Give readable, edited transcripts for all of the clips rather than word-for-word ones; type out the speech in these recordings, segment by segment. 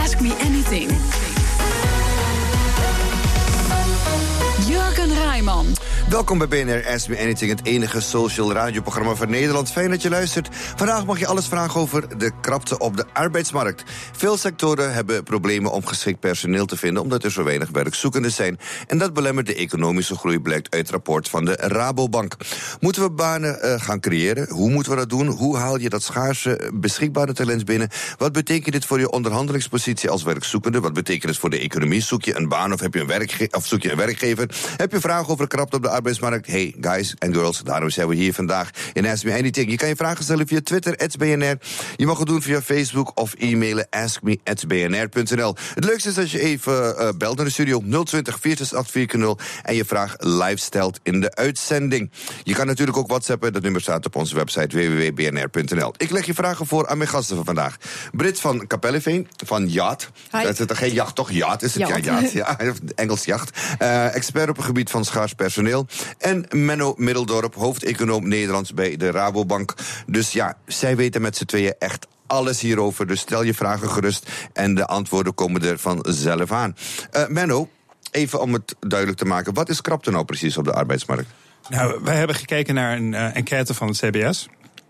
Ask Me Anything. Jurgen Rijman. Welkom bij BNR Ask Me Anything, het enige social radioprogramma van Nederland. Fijn dat je luistert. Vandaag mag je alles vragen over de krapte op de arbeidsmarkt. Veel sectoren hebben problemen om geschikt personeel te vinden, omdat er zo weinig werkzoekenden zijn. En dat belemmert de economische groei, blijkt uit het rapport van de Rabobank. Moeten we banen gaan creëren? Hoe moeten we dat doen? Hoe haal je dat schaarse, beschikbare talent binnen? Wat betekent dit voor je onderhandelingspositie als werkzoekende? Wat betekent het voor de economie? Zoek je een baan of zoek je een werkgever? Heb je vragen over krapte op de arbeidsmarkt? Hey, guys en girls, daarom zijn we hier vandaag in Ask Me Anything. Je kan je vragen stellen via Twitter, @BNR. Je mag het doen via Facebook of e-mailen askme@bnr.nl. Het leukste is als je even belt naar de studio 020 468 4x0 en je vraag live stelt in de uitzending. Je kan natuurlijk ook WhatsAppen, dat nummer staat op onze website www.bnr.nl. Ik leg je vragen voor aan mijn gasten van vandaag. Brit van Kapelleveen, van Yacht. Dat is geen jacht, toch? Yacht is het? Yacht. Ja, Engels jacht. Expert op het gebied van schaars personeel. En Menno Middeldorp, hoofdeconoom Nederlands bij de Rabobank. Dus ja, zij weten met z'n tweeën echt alles hierover. Dus stel je vragen gerust en de antwoorden komen er vanzelf aan. Menno, even om het duidelijk te maken. Wat is krapte nou precies op de arbeidsmarkt? Nou, wij hebben gekeken naar een enquête van het CBS.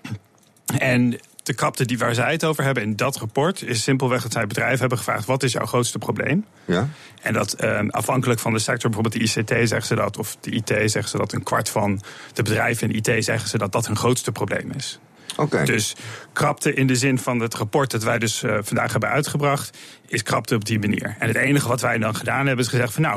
En de krapte waar zij het over hebben in dat rapport is simpelweg dat zij bedrijven hebben gevraagd: wat is jouw grootste probleem? Ja. En dat afhankelijk van de sector, bijvoorbeeld de ICT zeggen ze dat, of de IT zeggen ze dat, een kwart van de bedrijven in de IT zeggen ze dat dat hun grootste probleem is. Okay. Dus krapte in de zin van het rapport dat wij dus vandaag hebben uitgebracht, is krapte op die manier. En het enige wat wij dan gedaan hebben is gezegd van nou,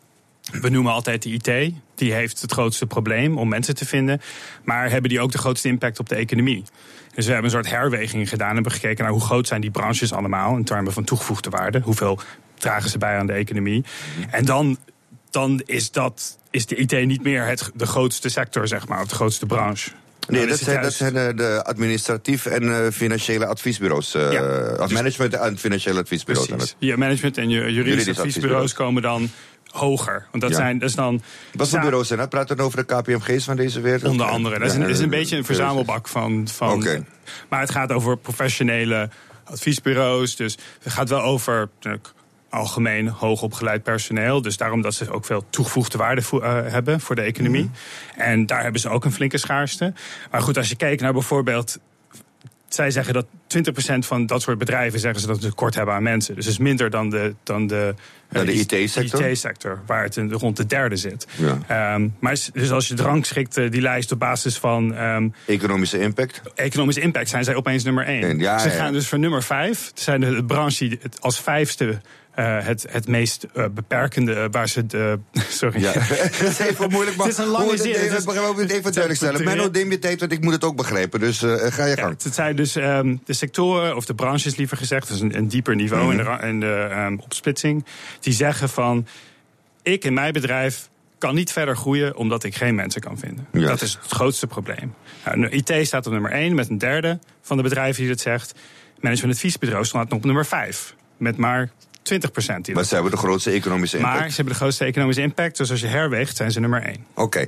we noemen altijd de IT, die heeft het grootste probleem om mensen te vinden, maar hebben die ook de grootste impact op de economie? Dus we hebben een soort herweging gedaan en hebben gekeken naar hoe groot zijn die branches allemaal in termen van toegevoegde waarde, hoeveel dragen ze bij aan de economie. En dan is de IT niet meer de grootste sector, zeg maar, of de grootste branche. Nee, dat zijn de administratief en financiële adviesbureaus. Management en financiële adviesbureaus. Precies. Je management en je juridische adviesbureaus komen dan hoger. Want dat is dan. Wat voor bureaus zijn dat? Praat dan over de KPMG's van deze wereld? Onder andere. Dat is een beetje een verzamelbak van okay. Maar het gaat over professionele adviesbureaus. Dus het gaat wel over algemeen hoogopgeleid personeel. Dus daarom dat ze ook veel toegevoegde waarde hebben voor de economie. Mm-hmm. En daar hebben ze ook een flinke schaarste. Maar goed, als je kijkt naar bijvoorbeeld, zij zeggen dat 20% van dat soort bedrijven zeggen ze dat ze tekort hebben aan mensen. Dus dat is minder dan de IT-sector, waar het rond de derde zit. Ja. Maar dus als je het rangschikt, die lijst op basis van economische impact? Economische impact zijn zij opeens nummer 1. Ze gaan dus voor nummer 5. Het zijn de branche die als vijfste het meest beperkende waar ze de. Sorry. Ja. Het is even moeilijk, maar het is een lange zin. Even duidelijk stellen. Menno, neem je tijd, want ik moet het ook begrijpen. Dus ga je gang. Het zijn dus de sectoren, of de branches liever gezegd, dus een dieper niveau in de opsplitsing. Die zeggen van, ik in mijn bedrijf kan niet verder groeien omdat ik geen mensen kan vinden. Yes. Dat is het grootste probleem. Nou, IT staat op nummer 1 met een derde van de bedrijven die dat zegt. Management adviesbureau staat op nummer 5 met maar 20%. Maar ze hebben de grootste economische impact. Maar ze hebben de grootste economische impact, dus als je herweegt zijn ze nummer 1. Oké.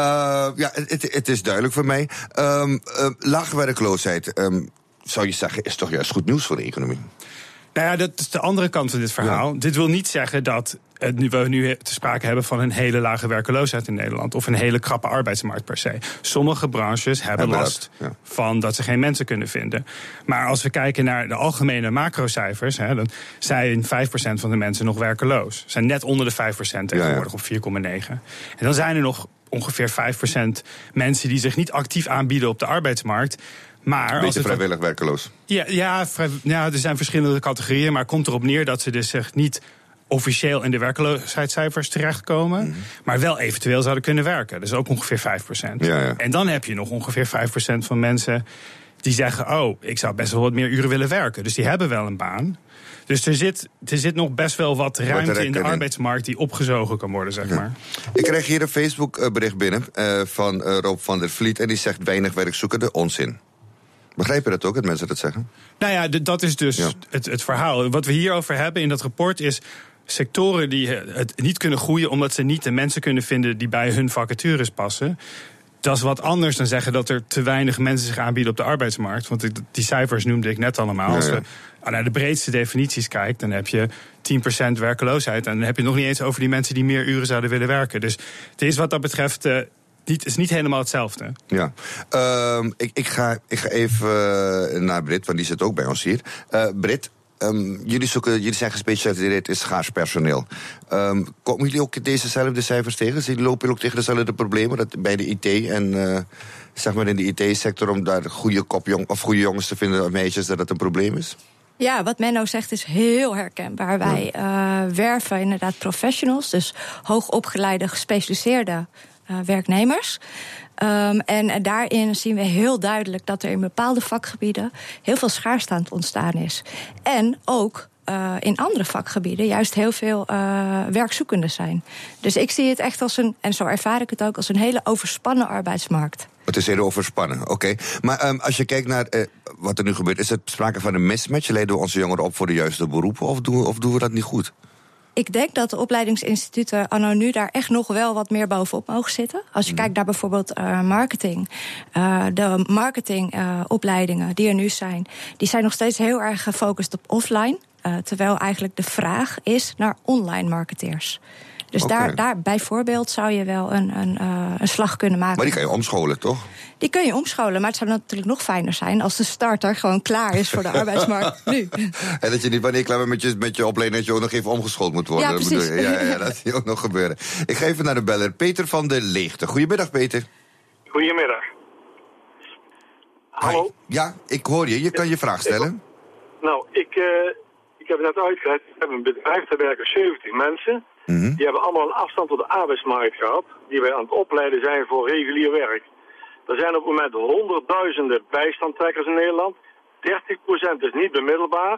Het is duidelijk voor mij. Lage werkloosheid, zou je zeggen, is toch juist goed nieuws voor de economie? Nou ja, dat is de andere kant van dit verhaal. Ja. Dit wil niet zeggen dat we nu te sprake hebben van een hele lage werkloosheid in Nederland of een hele krappe arbeidsmarkt per se. Sommige branches hebben last van dat ze geen mensen kunnen vinden. Maar als we kijken naar de algemene macrocijfers, dan zijn 5% van de mensen nog werkeloos. Zijn net onder de 5% tegenwoordig op 4,9. En dan zijn er nog ongeveer 5% mensen die zich niet actief aanbieden op de arbeidsmarkt. Maar beetje vrijwillig werkeloos. Ja, er zijn verschillende categorieën, maar het komt erop neer dat ze dus zich niet officieel in de werkloosheidscijfers terechtkomen, maar wel eventueel zouden kunnen werken. Dus ook ongeveer 5%. Ja. En dan heb je nog ongeveer 5% van mensen die zeggen, ik zou best wel wat meer uren willen werken. Dus die hebben wel een baan. Dus er zit nog best wel wat ruimte in de arbeidsmarkt die opgezogen kan worden, zeg maar. Ik krijg hier een Facebook-bericht binnen van Rob van der Vliet en die zegt weinig werkzoekende, onzin. Begrijp je dat ook, dat mensen dat zeggen? Nou ja, dat is dus het verhaal. Wat we hierover hebben in dat rapport is sectoren die het niet kunnen groeien omdat ze niet de mensen kunnen vinden die bij hun vacatures passen. Dat is wat anders dan zeggen dat er te weinig mensen zich aanbieden op de arbeidsmarkt. Want die cijfers noemde ik net allemaal. Als we naar de breedste definities kijken, dan heb je 10% werkeloosheid. En dan heb je het nog niet eens over die mensen die meer uren zouden willen werken. Dus het is wat dat betreft is niet helemaal hetzelfde. Ja, ik ga even naar Brit, want die zit ook bij ons hier. Brit, jullie zijn gespecialiseerd in schaars personeel. Komen jullie ook dezezelfde cijfers tegen? Lopen jullie ook tegen dezelfde problemen dat bij de IT en zeg maar in de IT-sector om daar goede jongens te vinden of meisjes, dat het een probleem is? Ja, wat Menno zegt is heel herkenbaar. Wij werven inderdaad professionals, dus hoogopgeleide, gespecialiseerde werknemers. En daarin zien we heel duidelijk dat er in bepaalde vakgebieden heel veel schaarste aan het ontstaan is. En ook in andere vakgebieden juist heel veel werkzoekenden zijn. Dus ik zie het echt als en zo ervaar ik het ook, als een hele overspannen arbeidsmarkt. Het is heel overspannen, oké. Maar als je kijkt naar wat er nu gebeurt, is het sprake van een mismatch? Leiden we onze jongeren op voor de juiste beroepen of doen we dat niet goed? Ik denk dat de opleidingsinstituten anno nu daar echt nog wel wat meer bovenop mogen zitten. Als je kijkt naar bijvoorbeeld marketing. De marketingopleidingen die er nu zijn, die zijn nog steeds heel erg gefocust op offline. Terwijl eigenlijk de vraag is naar online marketeers. Dus daar bijvoorbeeld zou je wel een slag kunnen maken. Maar die kan je omscholen, toch? Die kun je omscholen, maar het zou natuurlijk nog fijner zijn als de starter gewoon klaar is voor de arbeidsmarkt nu. En dat je niet wanneer je klaar bent met je opleiding, dat je ook nog even omgeschoold moet worden. Ja, precies. Ja, dat moet ook nog gebeuren. Ik ga even naar de beller. Peter van der Leegte. Goedemiddag, Peter. Goedemiddag. Hallo? Hi. Ja, ik hoor je. Je kan je vraag stellen. Ik heb het net uitgelegd. We hebben een bedrijf, daar werken 70 mensen. Mm-hmm. Die hebben allemaal een afstand tot de arbeidsmarkt gehad. Die wij aan het opleiden zijn voor regulier werk. Er zijn op het moment honderdduizenden bijstandtrekkers in Nederland. 30% is niet bemiddelbaar.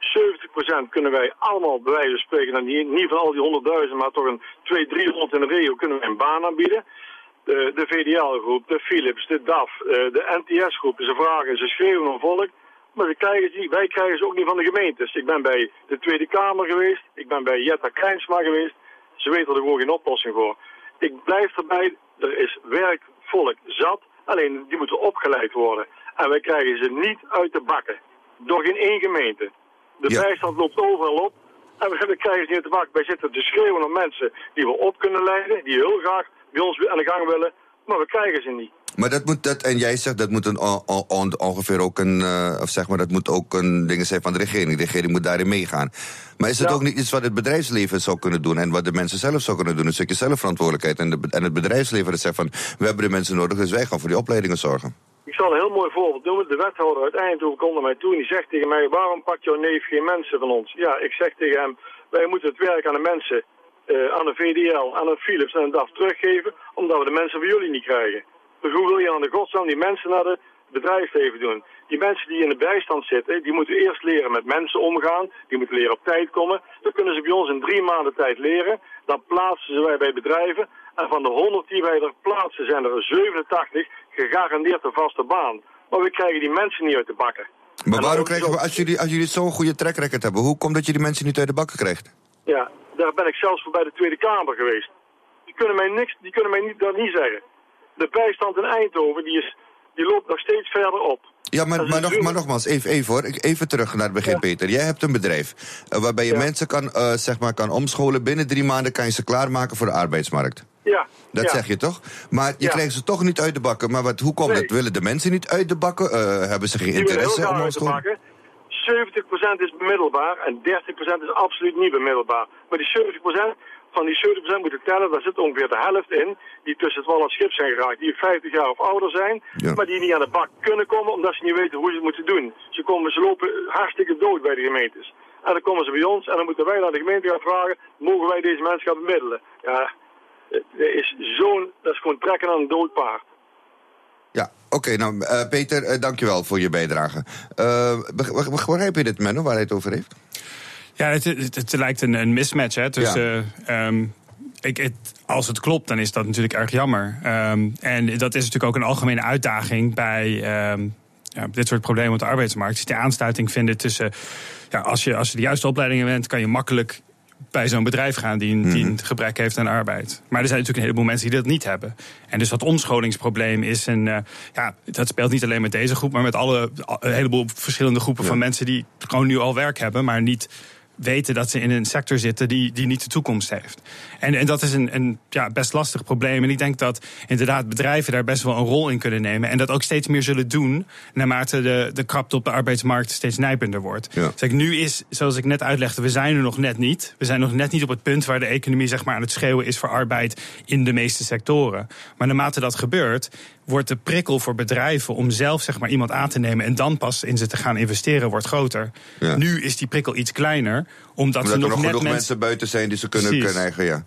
70% kunnen wij allemaal bij wijze van spreken, niet van al die 100.000, maar toch een 200-300 in de regio kunnen wij een baan aanbieden. De VDL-groep, de Philips, de DAF, de NTS-groep, ze vragen, ze schreeuwen om volk. Maar wij krijgen ze ook niet van de gemeentes. Ik ben bij de Tweede Kamer geweest. Ik ben bij Jetta Krijnsma geweest. Ze weten er gewoon geen oplossing voor. Ik blijf erbij, er is werkvolk zat. Alleen die moeten opgeleid worden. En wij krijgen ze niet uit de bakken. Door geen één gemeente. De bijstand loopt overal op. En we krijgen ze niet uit de bakken. Wij zitten te schreeuwen om mensen die we op kunnen leiden. Die heel graag bij ons aan de gang willen. Maar we krijgen ze niet. Maar en jij zegt dat moet ongeveer ook dat moet ook een ding zijn van de regering. De regering moet daarin meegaan. Maar is het ook niet iets wat het bedrijfsleven zou kunnen doen en wat de mensen zelf zou kunnen doen? Een stukje zelfverantwoordelijkheid en het bedrijfsleven dat zegt van, we hebben de mensen nodig, dus wij gaan voor die opleidingen zorgen. Ik zal een heel mooi voorbeeld noemen. De wethouder uit Eindhoven komt naar mij toe en die zegt tegen mij, waarom pakt jouw neef geen mensen van ons? Ja, ik zeg tegen hem, wij moeten het werk aan de mensen, aan de VDL, aan de Philips en de DAF teruggeven, omdat we de mensen van jullie niet krijgen. Dus hoe wil je aan de godsnaam die mensen naar het bedrijfsleven doen? Die mensen die in de bijstand zitten, die moeten eerst leren met mensen omgaan. Die moeten leren op tijd komen. Dat kunnen ze bij ons in 3 maanden tijd leren. Dan plaatsen ze wij bij bedrijven. En van de 100 die wij er plaatsen, zijn er 87 gegarandeerd een vaste baan. Maar we krijgen die mensen niet uit de bakken. Maar waarom krijgen we, als jullie zo'n goede track record hebben, hoe komt dat je die mensen niet uit de bakken krijgt? Ja, daar ben ik zelfs voor bij de Tweede Kamer geweest. Die kunnen mij niet zeggen. De bijstand in Eindhoven, die loopt nog steeds verder op. Ja, maar nogmaals, even hoor. Even terug naar het begin, Peter. Jij hebt een bedrijf waarbij je mensen kan omscholen. Binnen 3 maanden kan je ze klaarmaken voor de arbeidsmarkt. Ja. Dat zeg je toch? Maar je krijgt ze toch niet uit de bakken. Maar hoe komt het? Willen de mensen niet uit de bakken? Hebben ze geen interesse om omscholen? 70% is bemiddelbaar en 30% is absoluut niet bemiddelbaar. Maar die 70%... Van die 70% moeten tellen, daar zit ongeveer de helft in die tussen het wal en het schip zijn geraakt. Die 50 jaar of ouder zijn, maar die niet aan de bak kunnen komen omdat ze niet weten hoe ze het moeten doen. Ze lopen hartstikke dood bij de gemeentes. En dan komen ze bij ons en dan moeten wij naar de gemeente gaan vragen, mogen wij deze mensen gaan bemiddelen? Ja, dat is gewoon trekken aan een dood paard. Ja, oké, nou Peter, dankjewel voor je bijdrage. Begrijp je dit, Menno, waar hij het over heeft? Ja, het lijkt een mismatch. Hè, tussen, als het klopt, dan is dat natuurlijk erg jammer. En dat is natuurlijk ook een algemene uitdaging bij dit soort problemen op de arbeidsmarkt. Dus die aansluiting vinden tussen... als je de juiste opleidingen bent, kan je makkelijk bij zo'n bedrijf gaan die een gebrek heeft aan arbeid. Maar er zijn natuurlijk een heleboel mensen die dat niet hebben. En dus dat omscholingsprobleem is dat speelt niet alleen met deze groep, maar met een heleboel verschillende groepen van mensen die gewoon nu al werk hebben, maar niet weten dat ze in een sector zitten die niet de toekomst heeft. En dat is een best lastig probleem. En ik denk dat inderdaad bedrijven daar best wel een rol in kunnen nemen. En dat ook steeds meer zullen doen naarmate de krapte op de arbeidsmarkt steeds nijpender wordt. Ja. Dus nu is, zoals ik net uitlegde, we zijn er nog net niet. We zijn nog net niet op het punt waar de economie zeg maar aan het schreeuwen is voor arbeid in de meeste sectoren. Maar naarmate dat gebeurt, wordt de prikkel voor bedrijven om zelf zeg maar iemand aan te nemen en dan pas in ze te gaan investeren wordt groter. Ja. Nu is die prikkel iets kleiner, omdat er nog genoeg mensen buiten zijn die ze kunnen krijgen. Ja.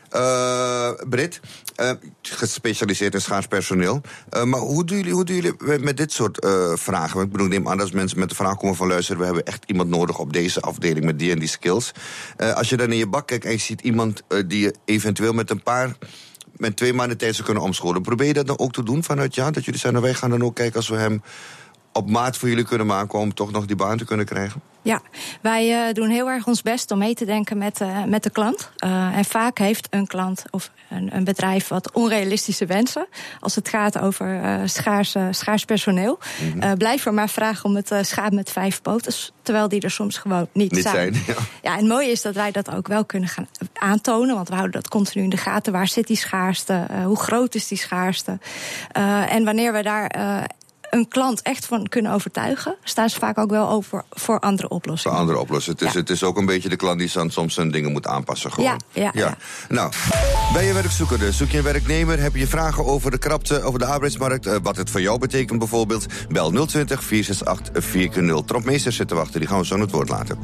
Britt, gespecialiseerd in schaars personeel. Maar hoe doen jullie met dit soort vragen? Ik bedoel, neem aan als mensen met de vraag komen van luisteren, we hebben echt iemand nodig op deze afdeling met die en die skills. Als je dan in je bak kijkt en je ziet iemand die je eventueel met 2 maanden tijd zou kunnen omscholen. Probeer je dat dan ook te doen vanuit dat jullie zijn, wij gaan dan ook kijken als we hem op maat voor jullie kunnen maken om toch nog die baan te kunnen krijgen? Ja, wij doen heel erg ons best om mee te denken met de klant. En vaak heeft een klant of een bedrijf wat onrealistische wensen als het gaat over schaars personeel. Blijf er maar vragen om het schaap met 5 poten, terwijl die er soms gewoon niet zijn. Ja, en het mooie is dat wij dat ook wel kunnen gaan aantonen, want we houden dat continu in de gaten. Waar zit die schaarste? Hoe groot is die schaarste? En wanneer we daar een klant echt van kunnen overtuigen, staan ze vaak ook wel over voor andere oplossingen. Voor andere oplossingen. Het is ook een beetje de klant die soms zijn dingen moet aanpassen. Gewoon. Ja. Nou, ben je werkzoekende? Zoek je een werknemer? Heb je vragen over de krapte, over de arbeidsmarkt? Wat het voor jou betekent bijvoorbeeld? Bel 020 468 4x0. Trompeter zit te wachten, die gaan we zo aan het woord laten.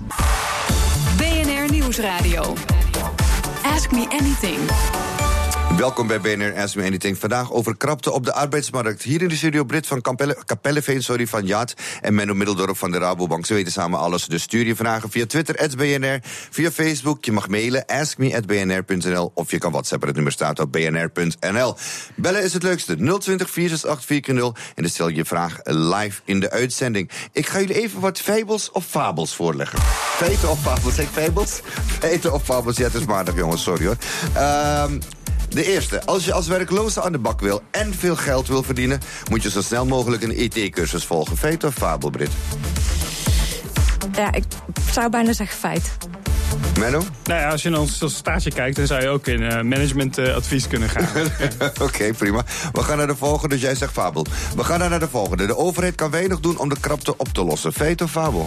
BNR Nieuwsradio. Ask Me Anything. Welkom bij BNR Ask Me Anything. Vandaag over krapte op de arbeidsmarkt. Hier in de studio Britt van Kapelleveen, van Yacht, en Menno Middeldorp van de Rabobank. Ze weten samen alles. Dus stuur je vragen via Twitter, @BNR, via Facebook. Je mag mailen, askme@bnr.nl, of je kan WhatsAppen. Het nummer staat op bnr.nl. Bellen is het leukste, 020 468 4x0. En dan stel je je vraag live in de uitzending. Ik ga jullie even wat fabels of fabels voorleggen. Feiten of fabels? Zeg ik fabels? Feiten of fabels? Ja, het is maandag, jongens, sorry hoor. De eerste, als je als werkloze aan de bak wil en veel geld wil verdienen, moet je zo snel mogelijk een IT-cursus volgen. Feit of fabel, Britt? Ja, ik zou bijna zeggen feit. Menno? Nou ja, als je naar ons stage kijkt, dan zou je ook in managementadvies kunnen gaan. Oké, prima. We gaan naar de volgende, dus jij zegt fabel. We gaan naar de volgende. De overheid kan weinig doen om de krapte op te lossen. Feit of fabel?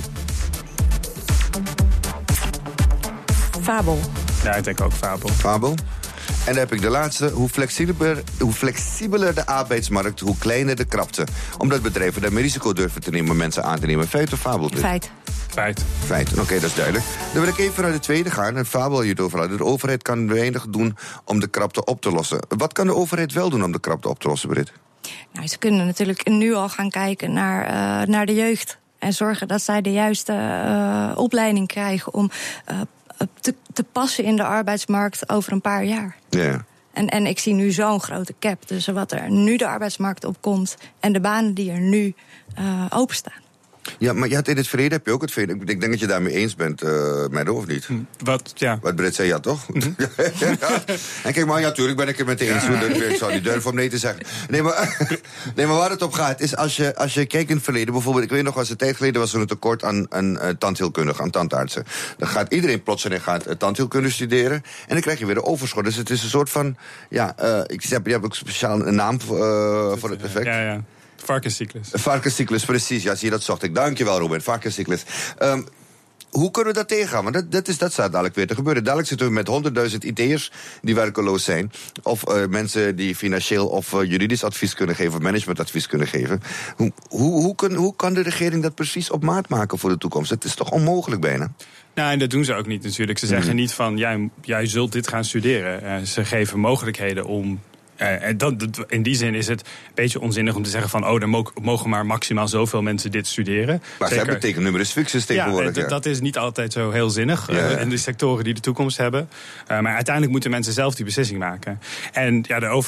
Fabel. Ja, ik denk ook fabel. Fabel? En dan heb ik de laatste. Hoe flexibeler de arbeidsmarkt, hoe kleiner de krapte. Omdat bedrijven daar meer risico durven te nemen om mensen aan te nemen. Feit of fabel? Feit. Oké, dat is duidelijk. Dan wil ik even naar de tweede gaan. Een fabel je het over had. De overheid kan weinig doen om de krapte op te lossen. Wat kan de overheid wel doen om de krapte op te lossen, Britt? Nou, ze kunnen natuurlijk nu al gaan kijken naar de jeugd. En zorgen dat zij de juiste opleiding krijgen om te passen in de arbeidsmarkt over een paar jaar. Ja. En ik zie nu zo'n grote gap tussen wat er nu de arbeidsmarkt op komt en de banen die er nu openstaan. Ja, maar je had in het verleden heb je ook het verleden. Ik denk dat je daarmee eens bent, Menno, of niet? Wat Britt zei, ja, toch? Mm-hmm. En kijk maar, ja, natuurlijk ben ik het met de eens. Ik zou niet durven om nee te zeggen. Nee, maar waar het op gaat, is als je kijkt in het verleden, bijvoorbeeld, ik weet nog, als een tijd geleden was er een tekort aan tandheelkundigen, aan tandartsen. Dan gaat iedereen plotseling tandheelkunde studeren en dan krijg je weer een overschot. Dus het is een soort van, je hebt ook speciaal een naam voor het effect. Ja. Varkenscyclus. Varkenscyclus, precies. Ja, zie je, dat zocht ik. Dankjewel, Robert. Varkenscyclus. Hoe kunnen we dat tegengaan? Want dat staat dadelijk weer te gebeuren. Dadelijk zitten we met 100.000 IT'ers die werkeloos zijn. Of mensen die financieel of juridisch advies kunnen geven, of managementadvies kunnen geven. Hoe kan de regering dat precies op maat maken voor de toekomst? Het is toch onmogelijk bijna? Nou, en dat doen ze ook niet natuurlijk. Ze zeggen niet van, jij zult dit gaan studeren. Ze geven mogelijkheden om. In die zin is het een beetje onzinnig om te zeggen van, er mogen maar maximaal zoveel mensen dit studeren. Maar ze hebben tekennummers fixes tegenwoordig. Ja, dat is niet altijd zo heel zinnig in de sectoren die de toekomst hebben. Maar uiteindelijk moeten mensen zelf die beslissing maken. En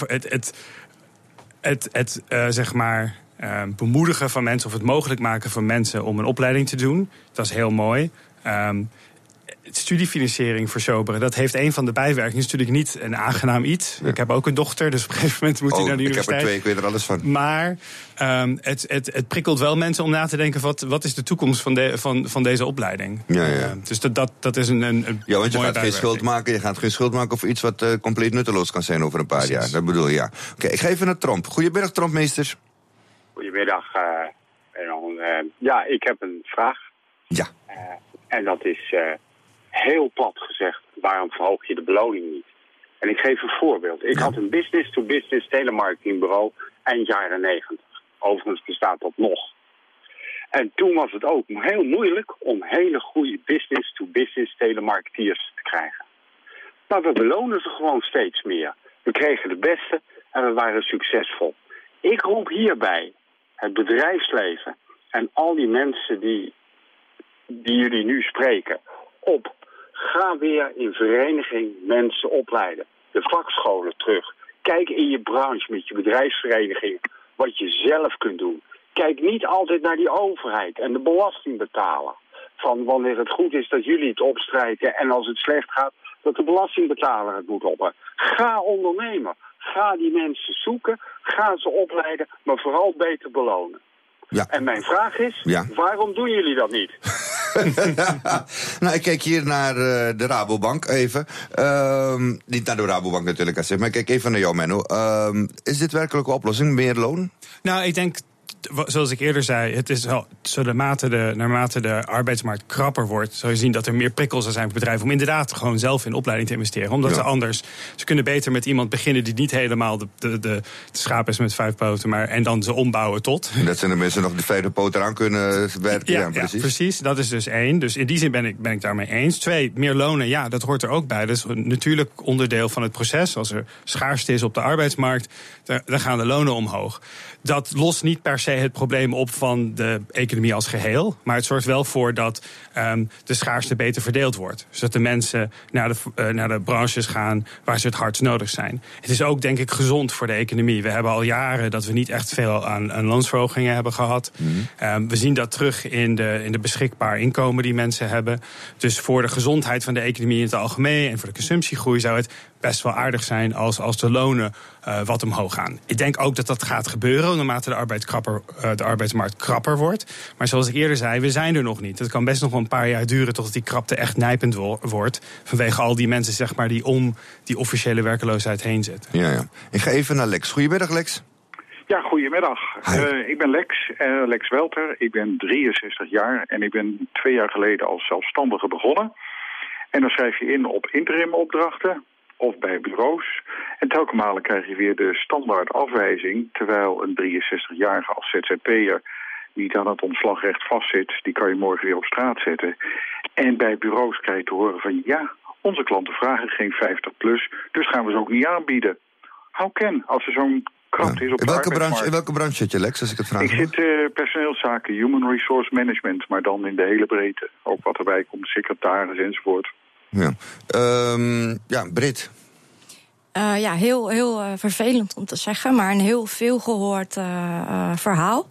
zeg maar bemoedigen van mensen of het mogelijk maken van mensen om een opleiding te doen, dat is heel mooi. studiefinanciering versoberen, dat heeft een van de bijwerkingen. Is natuurlijk niet een aangenaam iets. Ja. Ik heb ook een dochter, dus op een gegeven moment moet hij naar de universiteit. Ik heb er 2, ik weet er alles van. Maar het prikkelt wel mensen om na te denken, wat is de toekomst van deze opleiding? Ja. Dus dat is een ja, want je gaat geen schuld maken. Je gaat geen schuld maken over iets wat compleet nutteloos kan zijn over een paar jaar. Dat bedoel je, ja. Oké, ik ga even naar Tromp. Goedemiddag, Trompmeesters. Goedemiddag. Ik heb een vraag. Ja. En dat is heel plat gezegd, waarom verhoog je de beloning niet? En ik geef een voorbeeld. Ik had een business-to-business telemarketingbureau eind jaren 90. Overigens bestaat dat nog. En toen was het ook heel moeilijk om hele goede business-to-business telemarketeers te krijgen. Maar we belonen ze gewoon steeds meer. We kregen de beste en we waren succesvol. Ik roep hierbij het bedrijfsleven en al die mensen die jullie nu spreken op. Ga weer in vereniging mensen opleiden. De vakscholen terug. Kijk in je branche met je bedrijfsvereniging wat je zelf kunt doen. Kijk niet altijd naar die overheid en de belastingbetaler. Van wanneer het goed is dat jullie het opstrijken en als het slecht gaat dat de belastingbetaler het moet opbrengen. Ga ondernemen. Ga die mensen zoeken. Ga ze opleiden, maar vooral beter belonen. Ja. En mijn vraag is, waarom doen jullie dat niet? Nou, ik kijk hier naar de Rabobank even. Niet naar de Rabobank natuurlijk, maar ik kijk even naar jou, Menno. Is dit werkelijk een oplossing, meer loon? Nou, ik denk, zoals ik eerder zei, het is wel, naarmate de arbeidsmarkt krapper wordt, zal je zien dat er meer prikkels zijn voor bedrijven om inderdaad gewoon zelf in opleiding te investeren. Omdat ze kunnen beter met iemand beginnen die niet helemaal de schaap is met 5 poten, en dan ze ombouwen tot. En dat zijn de mensen nog de 5 poten aan kunnen werken. Ja, precies. Dat is dus 1. Dus in die zin ben ik daarmee eens. 2, meer lonen, dat hoort er ook bij. Dat is natuurlijk onderdeel van het proces. Als er schaarste is op de arbeidsmarkt, dan gaan de lonen omhoog. Dat lost niet per se het probleem op van de economie als geheel. Maar het zorgt wel voor dat de schaarste beter verdeeld wordt. Zodat de mensen naar de branches gaan waar ze het hardst nodig zijn. Het is ook, denk ik, gezond voor de economie. We hebben al jaren dat we niet echt veel aan loonsverhogingen hebben gehad. We zien dat terug in de beschikbaar inkomen die mensen hebben. Dus voor de gezondheid van de economie in het algemeen en voor de consumptiegroei zou het best wel aardig zijn als de lonen wat omhoog gaan. Ik denk ook dat gaat gebeuren naarmate de arbeidsmarkt krapper wordt. Maar zoals ik eerder zei, we zijn er nog niet. Het kan best nog wel een paar jaar duren totdat die krapte echt nijpend wordt. Vanwege al die mensen, zeg maar, die om die officiële werkeloosheid heen zitten. Ja. Ik ga even naar Lex. Goedemiddag, Lex. Ja, goedemiddag. Ik ben Lex Welter. Ik ben 63 jaar en ik ben 2 jaar geleden als zelfstandige begonnen. En dan schrijf je in op interimopdrachten of bij bureaus. En telkens malen krijg je weer de standaard afwijzing, terwijl een 63-jarige als ZZP'er niet aan het ontslagrecht vastzit, die kan je morgen weer op straat zetten. En bij bureaus krijg je te horen van onze klanten vragen geen 50+, dus gaan we ze ook niet aanbieden. How can, als er zo'n krapte is op de arbeidsmarkt. In welke branche zit je, Lex, als ik het vraag? Ik zit personeelszaken, human resource management, maar dan in de hele breedte. Ook wat erbij komt, secretaris enzovoort. Brit. Heel vervelend om te zeggen, maar een heel veel gehoord verhaal.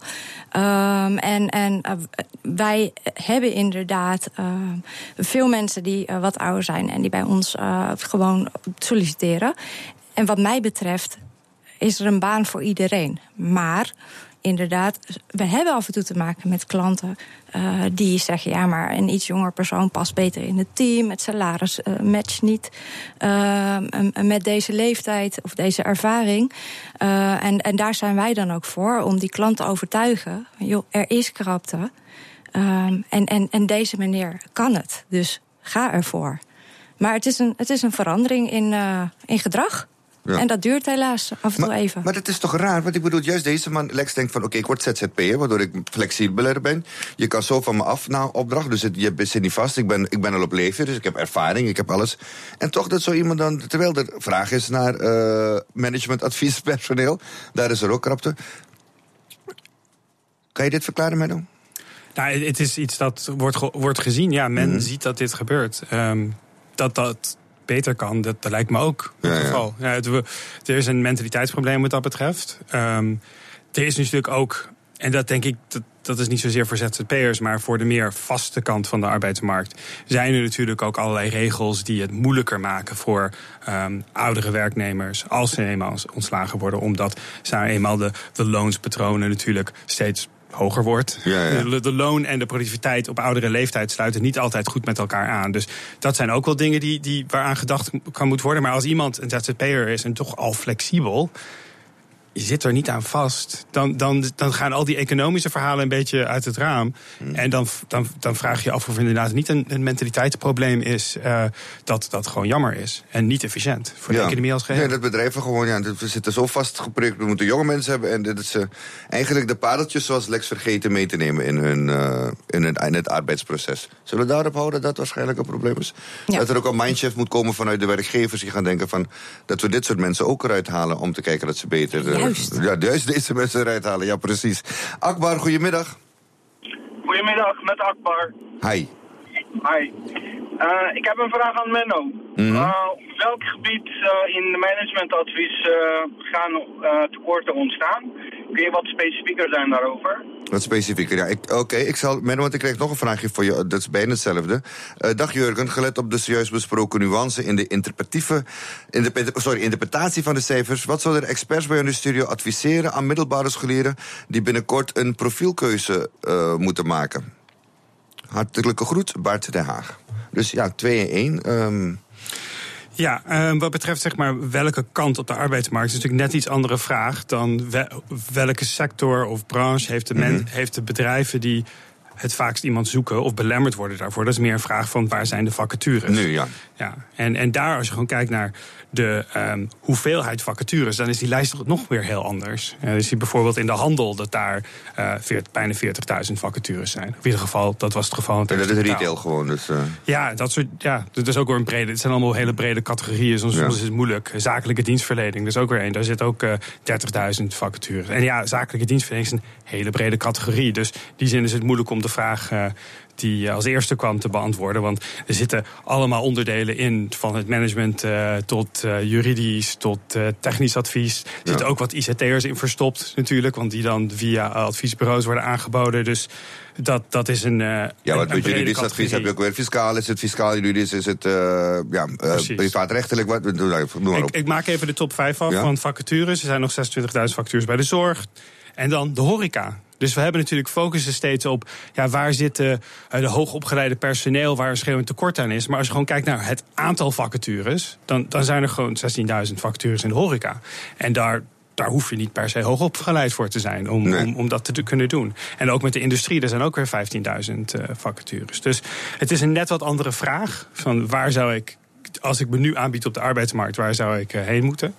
Wij hebben inderdaad veel mensen die wat ouder zijn en die bij ons gewoon solliciteren. En wat mij betreft is er een baan voor iedereen. Maar inderdaad, we hebben af en toe te maken met klanten die zeggen, maar een iets jonger persoon past beter in het team, het salaris matcht niet met deze leeftijd of deze ervaring. En daar zijn wij dan ook voor, om die klant te overtuigen. Er is krapte en deze meneer kan het, dus ga ervoor. Maar het is een verandering in gedrag. Ja. En dat duurt helaas af en toe even. Maar dat is toch raar? Want ik bedoel, juist deze man, Lex, denkt van ik word ZZP'er, waardoor ik flexibeler ben. Je kan zo van me af na opdracht, dus je zit niet vast. Ik ben al op leeftijd, dus ik heb ervaring, ik heb alles. En toch dat zo iemand dan, terwijl er vraag is naar managementadviespersoneel, daar is er ook krapte. Kan je dit verklaren, Menno? Nou, het is iets dat wordt gezien. Ja, men ziet dat dit gebeurt. Dat beter kan, dat lijkt me ook het geval. Ja, er is een mentaliteitsprobleem wat dat betreft. Er is natuurlijk ook, en dat denk ik, dat is niet zozeer voor ZZP'ers, maar voor de meer vaste kant van de arbeidsmarkt, zijn er natuurlijk ook allerlei regels die het moeilijker maken voor oudere werknemers als ze eenmaal ontslagen worden, omdat zijn eenmaal de loonspatronen natuurlijk steeds hoger wordt. Ja. De loon en de productiviteit op oudere leeftijd sluiten niet altijd goed met elkaar aan. Dus dat zijn ook wel dingen die waaraan gedacht kan moeten worden. Maar als iemand een ZZP'er is en toch al flexibel, je zit er niet aan vast. Dan gaan al die economische verhalen een beetje uit het raam. En dan vraag je af of inderdaad niet een mentaliteitsprobleem is dat gewoon jammer is. En niet efficiënt voor de economie als geheel. Nee, dat bedrijven gewoon, we zitten zo vastgeprikt. We moeten jonge mensen hebben. En dit is eigenlijk de pareltjes zoals Lex vergeten mee te nemen in het arbeidsproces. Zullen we daarop houden dat waarschijnlijk een probleem is? Ja. Dat er ook een mindshift moet komen vanuit de werkgevers die gaan denken van dat we dit soort mensen ook eruit halen om te kijken dat ze beter juist deze mensen eruit halen, ja precies. Akbar, goedemiddag. Goedemiddag, met Akbar. Hi. Ik heb een vraag aan Menno. Op welk gebied in de managementadvies gaan tekorten ontstaan? Kun je wat specifieker zijn daarover? Wat specifieker, ja. Ik zal, Menno, want ik kreeg nog een vraagje voor je. Dat is bijna hetzelfde. Dag Jurgen, gelet op de zojuist besproken nuance in de interpretatie van de cijfers. Wat zouden de experts bij in de studio adviseren aan middelbare scholieren die binnenkort een profielkeuze moeten maken? Hartelijke groet, Bart Den Haag. Dus ja, 2-1. Ja, wat betreft zeg maar welke kant op de arbeidsmarkt is natuurlijk net iets andere vraag dan welke sector of branche heeft de bedrijven die het vaakst iemand zoeken of belemmerd worden daarvoor. Dat is meer een vraag van waar zijn de vacatures. Nu, ja. En daar, als je gewoon kijkt naar de hoeveelheid vacatures, dan is die lijst nog weer heel anders. Dus je bijvoorbeeld in de handel dat daar bijna 40.000 vacatures zijn. In ieder geval, dat was het geval. En dat is retail gewoon. Dus, Ja, dat is ook weer een brede. Het zijn allemaal hele brede categorieën. Soms is het moeilijk. Zakelijke dienstverlening, dat is ook weer één. Daar zit ook 30.000 vacatures. En ja, zakelijke dienstverlening is een hele brede categorie. Dus in die zin is het moeilijk om de vraag die als eerste kwam te beantwoorden. Want er zitten allemaal onderdelen in, van het management tot juridisch, tot technisch advies. Er zitten ook wat ICT'ers in verstopt natuurlijk, want die dan via adviesbureaus worden aangeboden. Dus dat is een wat met juridisch advies heb je ook weer fiscaal. Is het fiscaal, juridisch, is het privaatrechtelijk? Noem maar op. Ik maak even de top 5 af van vacatures. Er zijn nog 26.000 vacatures bij de zorg. En dan de horeca. Dus we hebben natuurlijk focussen steeds op waar zitten de hoogopgeleide personeel, waar een schreeuwend tekort aan is. Maar als je gewoon kijkt naar het aantal vacatures, dan zijn er gewoon 16.000 vacatures in de horeca. En daar hoef je niet per se hoogopgeleid voor te zijn om dat te kunnen doen. En ook met de industrie, er zijn ook weer 15.000 vacatures. Dus het is een net wat andere vraag van waar zou ik, als ik me nu aanbied op de arbeidsmarkt, waar zou ik heen moeten?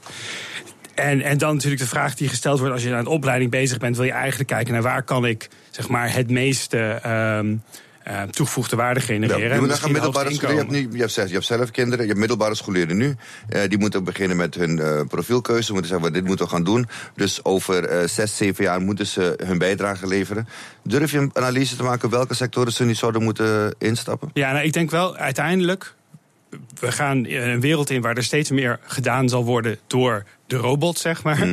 En dan natuurlijk de vraag die gesteld wordt als je aan een opleiding bezig bent, wil je eigenlijk kijken naar waar kan ik zeg maar het meeste toegevoegde waarde genereren. Ja, dan gaan middelbare scholieren. Je hebt zelf kinderen, je hebt middelbare scholieren nu. Die moeten beginnen met hun profielkeuze. Moeten zeggen, dit moeten we gaan doen. Dus over 6-7 jaar moeten ze hun bijdrage leveren. Durf je een analyse te maken welke sectoren ze niet zouden moeten instappen? Ja, nou, ik denk wel uiteindelijk, we gaan een wereld in waar er steeds meer gedaan zal worden door de robot, zeg maar.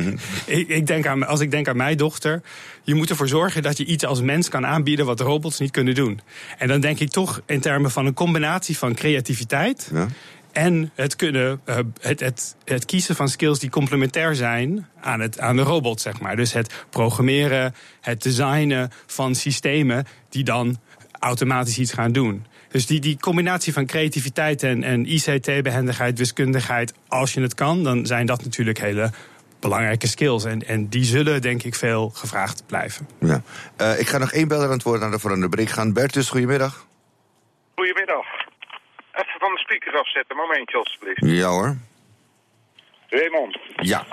Als ik denk aan mijn dochter, je moet ervoor zorgen dat je iets als mens kan aanbieden wat robots niet kunnen doen. En dan denk ik toch in termen van een combinatie van creativiteit en het kunnen, het kiezen van skills die complementair zijn aan de robot, zeg maar. Dus het programmeren, het designen van systemen die dan automatisch iets gaan doen. Dus die combinatie van creativiteit en ICT-behendigheid, wiskundigheid, als je het kan, dan zijn dat natuurlijk hele belangrijke skills. En die zullen, denk ik, veel gevraagd blijven. Ja. Ik ga nog één beller aan het woord naar de volgende break gaan. Bertus, goedemiddag. Goedemiddag. Even van de speaker afzetten, momentje alstublieft. Ja hoor. Raymond. Ja.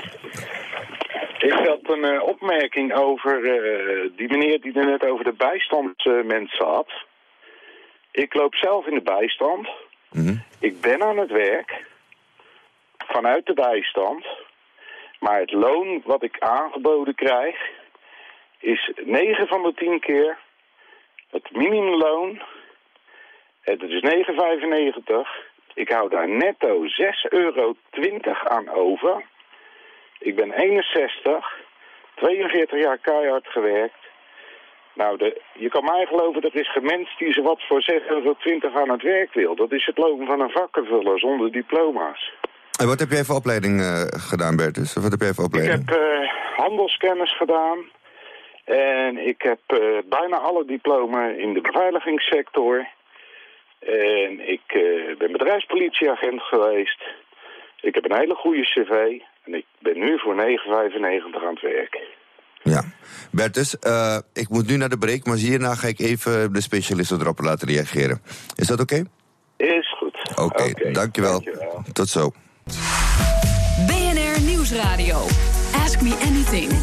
Ik had een opmerking over die meneer die er net over de bijstandsmensen had. Ik loop zelf in de bijstand. Ik ben aan het werk. Vanuit de bijstand. Maar het loon wat ik aangeboden krijg is 9 van de 10 keer het minimumloon. Het is 9,95. Ik hou daar netto €6,20 aan over. Ik ben 61, 42 jaar keihard gewerkt. Nou, je kan mij geloven, dat is geen mens die ze wat voor 6,20 € aan het werk wil. Dat is het loon van een vakkenvuller zonder diploma's. En wat heb jij voor opleiding gedaan, Bertus? Wat heb jij voor opleiding? Ik heb handelskennis gedaan. En ik heb bijna alle diploma's in de beveiligingssector. En ik ben bedrijfspolitieagent geweest. Ik heb een hele goede cv. En ik ben nu voor 9,95 € aan het werk. Ja. Bertus, ik moet nu naar de break, maar hierna ga ik even de specialisten erop laten reageren. Is dat oké? Is goed. Oké, dankjewel. Tot zo. BNR Nieuwsradio. Ask Me Anything.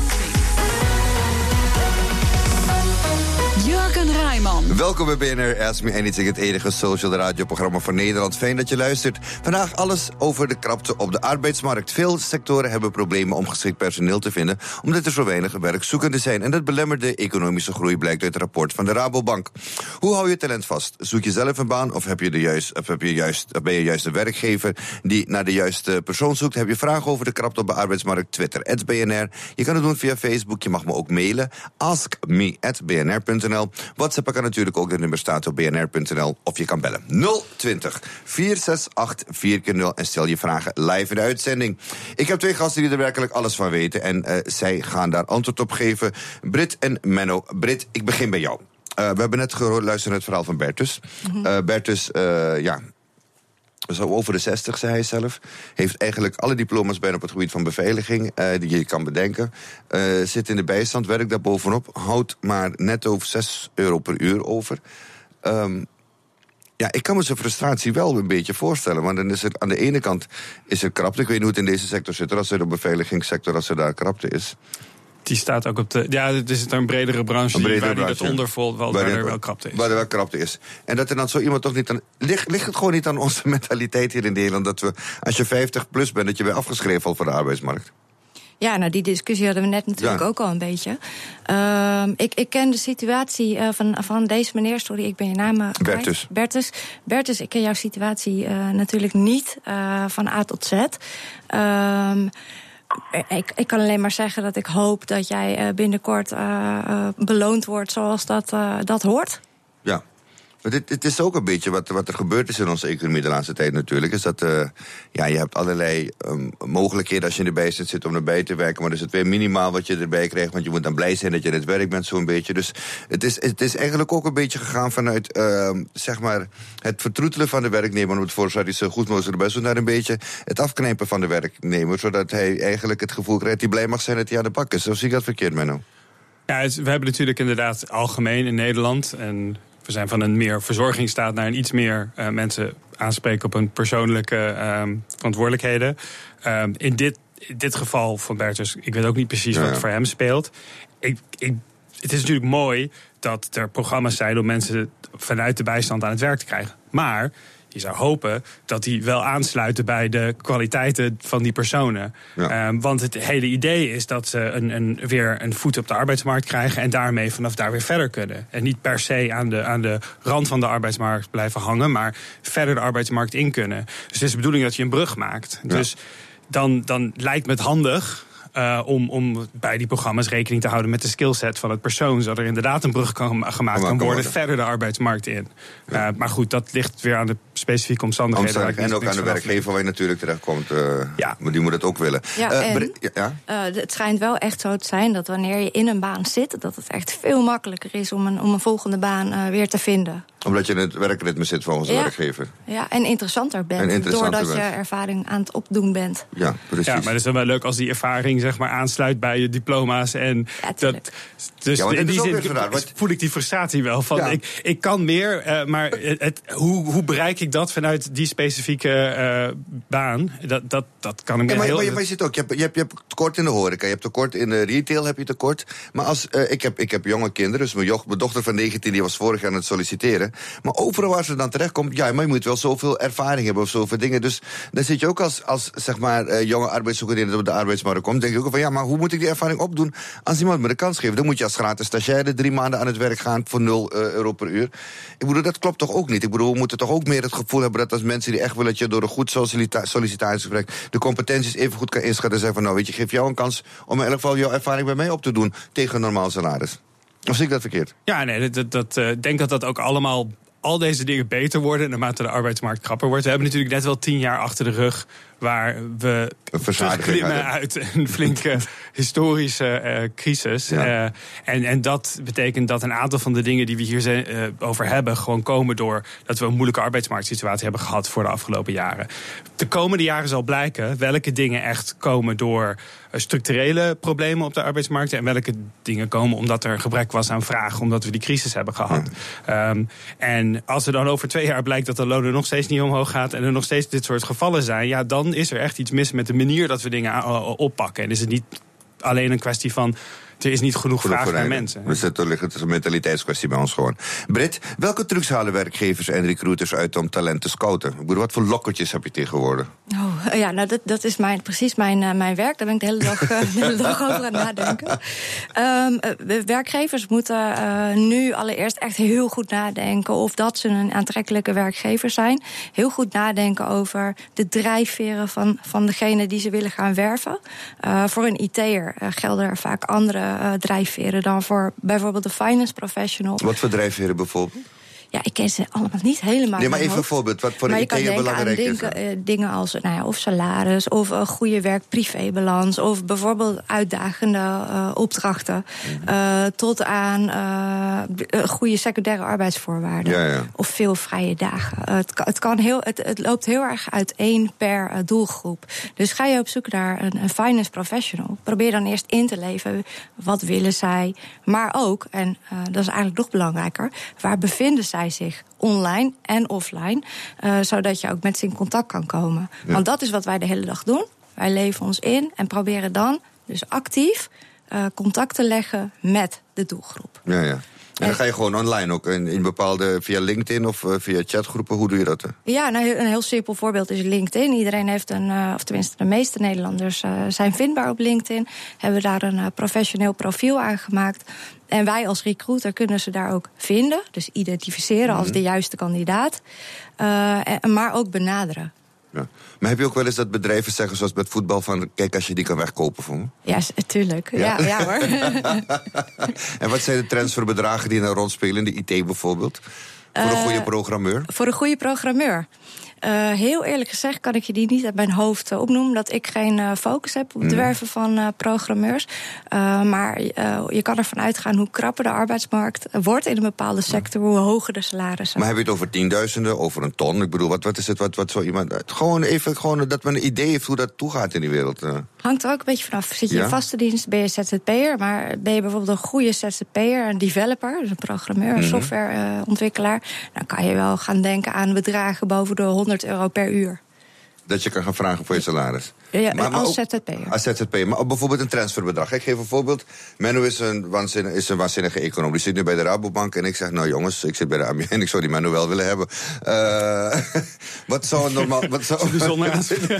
Jurgen Rijman. Welkom bij BNR Ask Me Anything, het enige social radioprogramma van Nederland. Fijn dat je luistert. Vandaag alles over de krapte op de arbeidsmarkt. Veel sectoren hebben problemen om geschikt personeel te vinden, omdat er zo weinig werkzoekenden zijn. En dat belemmert de economische groei, blijkt uit het rapport van de Rabobank. Hoe hou je talent vast? Zoek je zelf een baan of ben je juist een werkgever die naar de juiste persoon zoekt? Heb je vragen over de krapte op de arbeidsmarkt? Twitter @BNR. Je kan het doen via Facebook. Je mag me ook mailen. askme@bnr.nl. WhatsApp kan natuurlijk ook, de nummer staat op bnr.nl. Of je kan bellen 020 468 4x0 en stel je vragen live in de uitzending. Ik heb twee gasten die er werkelijk alles van weten en zij gaan daar antwoord op geven. Brit en Menno. Brit, ik begin bij jou. We hebben net geluisterd naar het verhaal van Bertus. Bertus, zo over de 60, zei hij zelf. Heeft eigenlijk alle diploma's bijna op het gebied van beveiliging die je kan bedenken. Zit in de bijstand, werkt daar bovenop. Houdt maar net over 6 € per uur over. Ik kan me zijn frustratie wel een beetje voorstellen. Want dan is er aan de ene kant is er krapte. Ik weet niet hoe het in deze sector zit. Als er de beveiligingssector, als er daar krapte is. Die staat ook op de... Ja, het is een bredere branche waar die dat ondervalt, waar er wel krapte is. Waar er wel krapte is. En dat er dan zo iemand toch niet aan... Ligt het gewoon niet aan onze mentaliteit hier in Nederland, dat we, als je 50 plus bent, dat je weer afgeschreven valt voor de arbeidsmarkt? Ja, nou die discussie hadden we net natuurlijk ook al een beetje. Ik ken de situatie van deze meneer. Sorry, ik ben je naam kwijt. Bertus, ik ken jouw situatie natuurlijk niet van A tot Z. Ik kan alleen maar zeggen dat ik hoop dat jij binnenkort beloond wordt zoals dat hoort. Ja. Maar het is ook een beetje wat er gebeurd is in onze economie de laatste tijd natuurlijk. Is dat je hebt allerlei mogelijkheden als je in de bijstand zit om erbij te werken. Maar dus het weer minimaal wat je erbij krijgt. Want je moet dan blij zijn dat je in het werk bent zo'n beetje. Dus het is eigenlijk ook een beetje gegaan vanuit het vertroetelen van de werknemer. Om het voor zodat hij zo goed mogelijk best doet, naar een beetje het afknijpen van de werknemer. Zodat hij eigenlijk het gevoel krijgt dat hij blij mag zijn dat hij aan de bak is. Zo zie ik dat verkeerd, Menno. Ja, we hebben natuurlijk inderdaad algemeen in Nederland... en we zijn van een meer verzorgingsstaat naar een iets meer mensen aanspreken op hun persoonlijke verantwoordelijkheden. In dit geval van Bertus, ik weet ook niet precies wat voor hem speelt. Het is natuurlijk mooi dat er programma's zijn om mensen vanuit de bijstand aan het werk te krijgen. Maar je zou hopen dat die wel aansluiten bij de kwaliteiten van die personen. Ja. Want het hele idee is dat ze weer een voet op de arbeidsmarkt krijgen en daarmee vanaf daar weer verder kunnen. En niet per se aan de rand van de arbeidsmarkt blijven hangen, maar verder de arbeidsmarkt in kunnen. Dus het is de bedoeling dat je een brug maakt. Ja. Dus dan lijkt me het handig om bij die programma's rekening te houden met de skillset van het persoon, zodat er inderdaad een brug gemaakt kan worden verder de arbeidsmarkt in. Ja. Maar goed, dat ligt weer aan de specifieke omstandigheden. En ook aan de werkgever waar je natuurlijk terechtkomt. Maar die moet het ook willen. Het schijnt wel echt zo te zijn dat wanneer je in een baan zit, dat het echt veel makkelijker is om een volgende baan weer te vinden. Omdat je in het werkritme zit volgens de werkgever. Ja, en interessanter bent. Doordat je ervaring aan het opdoen bent. Ja, precies. Ja, maar het is dan wel leuk als die ervaring aansluit bij je diploma's. En dus in die zin voel ik die frustratie wel. Van, ik kan meer, maar hoe bereik ik dat vanuit die specifieke baan? Dat kan ik me heel... Maar je zit ook, je hebt tekort in de horeca, je hebt tekort in de retail, heb je tekort. Maar als ik heb jonge kinderen, dus mijn dochter van 19 die was vorig jaar aan het solliciteren. Maar overal waar ze dan terechtkomt, maar je moet wel zoveel ervaring hebben of zoveel dingen. Dus dan zit je ook als jonge arbeidszoeker die op de arbeidsmarkt komt, denk je ook van maar hoe moet ik die ervaring opdoen als iemand me de kans geeft? Dan moet je als gratis stagiaire 3 maanden aan het werk gaan voor 0 € per uur. Ik bedoel, dat klopt toch ook niet? Ik bedoel, we moeten toch ook meer het gevoel hebben dat als mensen die echt willen dat je door een goed sollicitatiegesprek de competenties even goed kan inschatten en zeggen van geef jou een kans om in elk geval jouw ervaring bij mij op te doen tegen een normaal salaris. Of zie ik dat verkeerd? Ja, nee, ik denk dat ook allemaal... al deze dingen beter worden naarmate de arbeidsmarkt krapper wordt. We hebben natuurlijk net wel 10 jaar achter de rug... waar we terugklimmen uit een flinke historische crisis. Ja. En dat betekent dat een aantal van de dingen die we hier over hebben... gewoon komen door dat we een moeilijke arbeidsmarktsituatie hebben gehad... voor de afgelopen jaren. De komende jaren zal blijken welke dingen echt komen door... structurele problemen op de arbeidsmarkt... en welke dingen komen omdat er een gebrek was aan vraag... omdat we die crisis hebben gehad. En als er dan over 2 jaar blijkt dat de lonen nog steeds niet omhoog gaat... en er nog steeds dit soort gevallen zijn... ja, dan is er echt iets mis met de manier dat we dingen oppakken. En is het niet alleen een kwestie van... er is niet genoeg vraag naar mensen. Dus het is een mentaliteitskwestie bij ons gewoon. Britt, welke trucs halen werkgevers en recruiters uit om talent te scouten? Ik bedoel, wat voor lokkertjes heb je tegenwoordig? Dat is precies mijn werk. Daar ben ik de hele dag over aan het nadenken. Werkgevers moeten nu allereerst echt heel goed nadenken... of dat ze een aantrekkelijke werkgever zijn. Heel goed nadenken over de drijfveren van degene die ze willen gaan werven. Voor een IT'er gelden er vaak andere drijfveren dan voor bijvoorbeeld de finance professional. Wat voor drijfveren bijvoorbeeld? Ja, ik ken ze allemaal niet helemaal. Nee, maar even een voorbeeld. Wat voor een IT'er belangrijk is? Dingen als of salaris, of een goede werk-privébalans... of bijvoorbeeld uitdagende opdrachten... tot aan goede secundaire arbeidsvoorwaarden. Ja. Of veel vrije dagen. Het loopt heel erg uiteen per doelgroep. Dus ga je op zoek naar een finance professional... probeer dan eerst in te leven. Wat willen zij? Maar ook, en dat is eigenlijk nog belangrijker... waar bevinden zij zich online en offline, zodat je ook met ze in contact kan komen. Ja. Want dat is wat wij de hele dag doen. Wij leven ons in en proberen dan dus actief contact te leggen met de doelgroep. Ja. En dan ga je gewoon online ook in bepaalde, via LinkedIn of via chatgroepen, hoe doe je dat? Ja, een heel simpel voorbeeld is LinkedIn. Iedereen heeft of tenminste de meeste Nederlanders zijn vindbaar op LinkedIn. Hebben daar een professioneel profiel aangemaakt. En wij als recruiter kunnen ze daar ook vinden. Dus identificeren als de juiste kandidaat. Maar ook benaderen. Ja. Maar heb je ook wel eens dat bedrijven zeggen, zoals met voetbal... van kijk, als je die kan wegkopen voor me? Ja, tuurlijk. Ja hoor. En wat zijn de trends voor bedragen die nou rondspelen in de IT bijvoorbeeld? Voor een goede programmeur? Voor een goede programmeur. Heel eerlijk gezegd kan ik je die niet uit mijn hoofd opnoemen... dat ik geen focus heb op het werven van programmeurs. Maar je kan ervan uitgaan hoe krapper de arbeidsmarkt wordt... in een bepaalde sector, hoe hoger de salarissen. Maar heb je het over tienduizenden, over een ton? Ik bedoel, wat is het, wat zo iemand... Gewoon dat men een idee heeft hoe dat toegaat in die wereld. Hangt er ook een beetje vanaf. Zit je in vaste dienst, ben je ZZP'er... maar ben je bijvoorbeeld een goede ZZP'er, een developer... dus een programmeur, een softwareontwikkelaar... dan kan je wel gaan denken aan bedragen boven de €100 per uur. Dat je kan gaan vragen voor je salaris. Ja, maar als ZZP'er. Als ZZP'er, maar bijvoorbeeld een transferbedrag. Ik geef een voorbeeld. Menno is een waanzinnige econoom. Die zit nu bij de Rabobank en ik zeg... nou jongens, ik zit bij de ABN, ik zou die Menno wel willen hebben. Wat zou normaal... Bijzonder.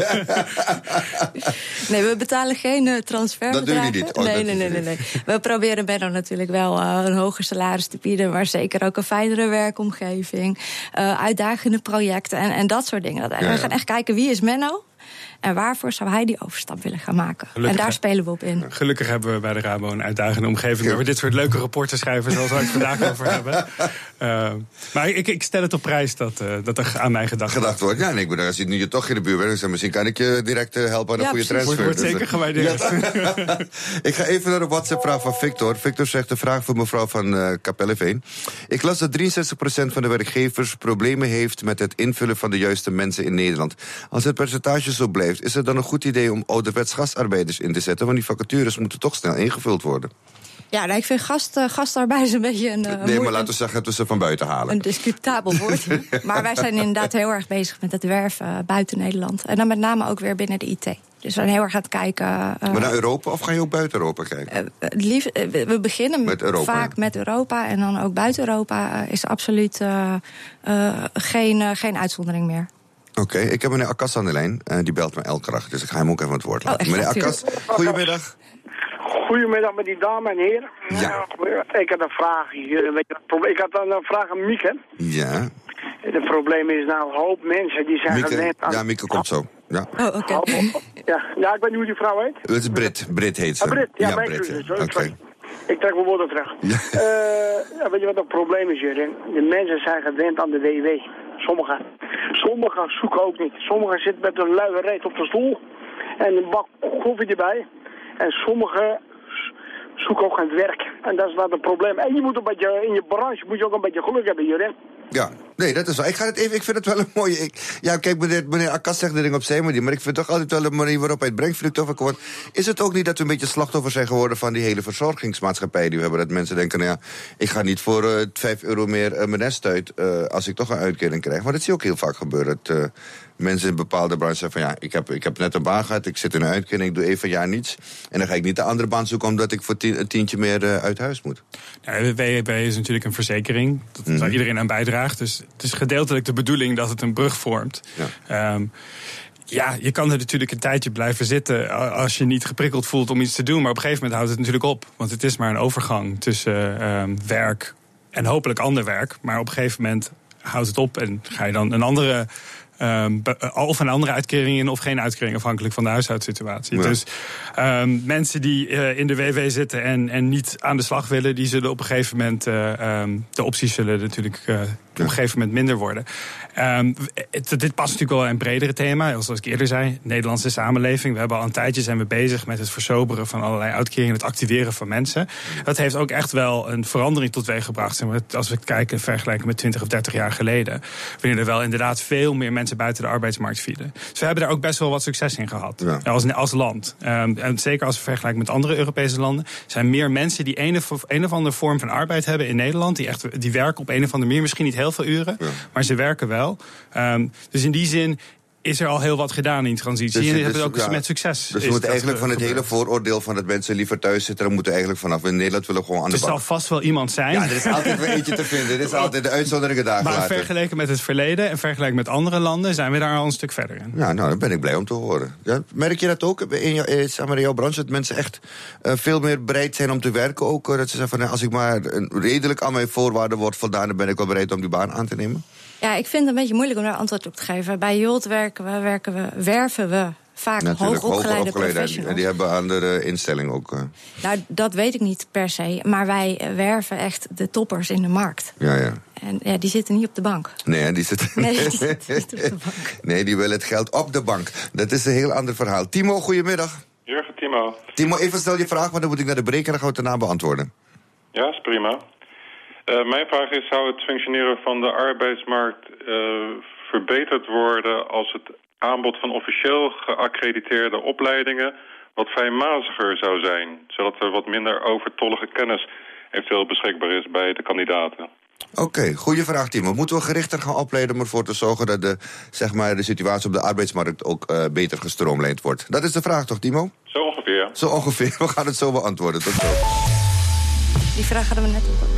Nee, we betalen geen transferbedragen. Dat doen jullie niet? Nee. We proberen Menno natuurlijk wel een hoger salaris te bieden... maar zeker ook een fijnere werkomgeving. Uitdagende projecten en dat soort dingen. We gaan echt kijken, wie is Menno? En waarvoor zou hij die overstap willen gaan maken? Gelukkig, en daar spelen we op in. Gelukkig hebben we bij de Rabo een uitdagende omgeving... waar we dit soort leuke rapporten schrijven zoals we het vandaag over hebben. Maar ik stel het op prijs dat er aan mij gedacht wordt. Ja, en ik bedoel, als je nu toch in de buurt bent... misschien kan ik je direct helpen aan een goede transfer. Wordt zeker gewaardeerd. Ja. Ik ga even naar de WhatsApp-vraag van Victor. Victor zegt een vraag voor mevrouw van Kapelleveen. Ik las dat 63% van de werkgevers problemen heeft... met het invullen van de juiste mensen in Nederland. Als het percentage zo blijft... is het dan een goed idee om ouderwets gastarbeiders in te zetten? Want die vacatures moeten toch snel ingevuld worden. Ja, ik vind gastarbeiders een beetje een... nee, maar laten we zeggen dat we ze van buiten halen. Een discutabel woord. Maar wij zijn inderdaad heel erg bezig met het werven buiten Nederland. En dan met name ook weer binnen de IT. Dus we zijn heel erg aan het kijken... maar naar Europa of ga je ook buiten Europa kijken? We beginnen met Europa, vaak met Europa. En dan ook buiten Europa is absoluut geen uitzondering meer. Oké, ik heb meneer Akas aan de lijn. Die belt me elke dag, dus ik ga hem ook even het woord laten. Meneer Akas, goedemiddag. Goedemiddag met die dame en heren. Ja. Ik had een vraag hier. Ik had een vraag aan Mieke. Ja. Het probleem is nou, een hoop mensen die zijn gewend aan... Ja, Mieke komt zo. Ja. Oh, oké. Ja, ik weet niet hoe die vrouw heet. Het is Brit heet ze. Brit, ja, Brit. Okay. Ik trek mijn woorden terug. Ja. Weet je wat het probleem is, Jurgen? De mensen zijn gewend aan de WW. Sommigen zoeken ook niet. Sommigen zitten met een luie reet op de stoel en een bak koffie erbij. En sommigen zoeken ook aan het werk. En dat is wat het probleem. En je moet een beetje, in je branche moet je ook een beetje geluk hebben, Jurgen. Ja, nee, dat is wel. Ik vind het wel een mooie... kijk, meneer Akas zegt de ding op zijn manier, maar ik vind toch altijd wel een manier waarop hij het brengt, vind ik toch wel. Is het ook niet dat we een beetje slachtoffer zijn geworden van die hele verzorgingsmaatschappij die we hebben? Dat mensen denken, nou ja, ik ga niet voor €5 meer mijn nest uit als ik toch een uitkering krijg. Maar dat zie je ook heel vaak gebeuren. Dat mensen in bepaalde branches zeggen van ja, ik heb net een baan gehad, ik zit in een uitkering, ik doe even een jaar niets. En dan ga ik niet de andere baan zoeken omdat ik voor een tientje meer uit huis moet. Ja, WW is natuurlijk een verzekering, waar iedereen aan bijdraagt. Dus het is gedeeltelijk de bedoeling dat het een brug vormt. Ja. Ja, je kan er natuurlijk een tijdje blijven zitten als je niet geprikkeld voelt om iets te doen. Maar op een gegeven moment houdt het natuurlijk op. Want het is maar een overgang tussen werk en hopelijk ander werk. Maar op een gegeven moment houdt het op en ga je dan een andere... of een andere uitkering in of geen uitkering, afhankelijk van de huishoudsituatie. Ja. Dus mensen die in de WW zitten en niet aan de slag willen, die zullen op een gegeven moment, de opties zullen natuurlijk op een gegeven moment minder worden. Dit past natuurlijk wel in een bredere thema. Zoals ik eerder zei, Nederlandse samenleving. We hebben al een tijdje zijn we bezig met het versoberen van allerlei uitkeringen, het activeren van mensen. Dat heeft ook echt wel een verandering tot weeg gebracht. Als we kijken, vergelijken met 20 of 30 jaar geleden, wanneer er wel inderdaad veel meer mensen buiten de arbeidsmarkt vielen. Dus we hebben daar ook best wel wat succes in gehad. Ja. Als land. En zeker als we vergelijken met andere Europese landen, zijn meer mensen die een of andere vorm van arbeid hebben in Nederland, die werken op een of andere manier, misschien niet heel veel uren, maar ze werken wel. Dus in die zin is er al heel wat gedaan in transitie. Dus, en hebben we ook met succes. Dus we moeten eigenlijk van het hele vooroordeel van dat mensen liever thuis zitten, dan moeten we eigenlijk vanaf in Nederland willen gewoon aan de bak. Er zal vast wel iemand zijn. Ja, er is altijd wel eentje te vinden. Dit is altijd de uitzonderingen daar gelaten. Maar vergeleken met het verleden en vergeleken met andere landen zijn we daar al een stuk verder in. Ja, nou, dan ben ik blij om te horen. Ja, merk je dat ook in jouw branche, dat mensen echt veel meer bereid zijn om te werken? Ook dat ze zeggen van, als ik maar redelijk aan mijn voorwaarden word voldaan, dan ben ik wel bereid om die baan aan te nemen? Ja, ik vind het een beetje moeilijk om daar antwoord op te geven. Bij Jolt werven we vaak hoogopgeleide professionals. En die hebben een andere instelling ook. Nou, dat weet ik niet per se. Maar wij werven echt de toppers in de markt. Ja. En ja, die zitten niet op de bank. Nee, die zitten niet op de bank. Nee, die willen het geld op de bank. Dat is een heel ander verhaal. Timo, goedemiddag. Jurgen, Timo. Timo, even stel je vraag, maar dan moet ik naar de break en dan gaan we het daarna beantwoorden. Ja, is prima. Mijn vraag is, zou het functioneren van de arbeidsmarkt verbeterd worden als het aanbod van officieel geaccrediteerde opleidingen wat fijnmaziger zou zijn, zodat er wat minder overtollige kennis eventueel beschikbaar is bij de kandidaten? Oké, goede vraag, Timo. Moeten we gerichter gaan opleiden om ervoor te zorgen dat de situatie op de arbeidsmarkt ook beter gestroomlijnd wordt? Dat is de vraag toch, Timo? Zo ongeveer. Zo ongeveer. We gaan het zo beantwoorden. Tot zo. Die vraag hadden we net op.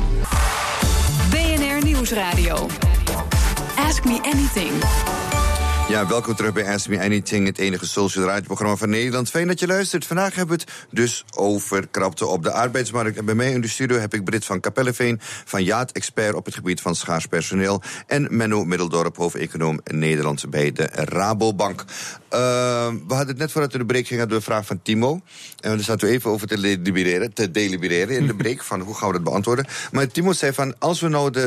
BNR Nieuwsradio. Ask Me Anything. Ja, welkom terug bij Ask Me Anything, het enige social radioprogramma van Nederland. Fijn dat je luistert. Vandaag hebben we het dus over krapte op de arbeidsmarkt. En bij mij in de studio heb ik Brit van Kapelleveen, van Yacht, expert op het gebied van schaars personeel, en Menno Middeldorp, hoofdeconoom Nederlands bij de Rabobank. We hadden het net voordat we de break gingen, hadden we een vraag van Timo. En daar zaten we even over te delibereren in de break, van hoe gaan we dat beantwoorden. Maar Timo zei van, als we nou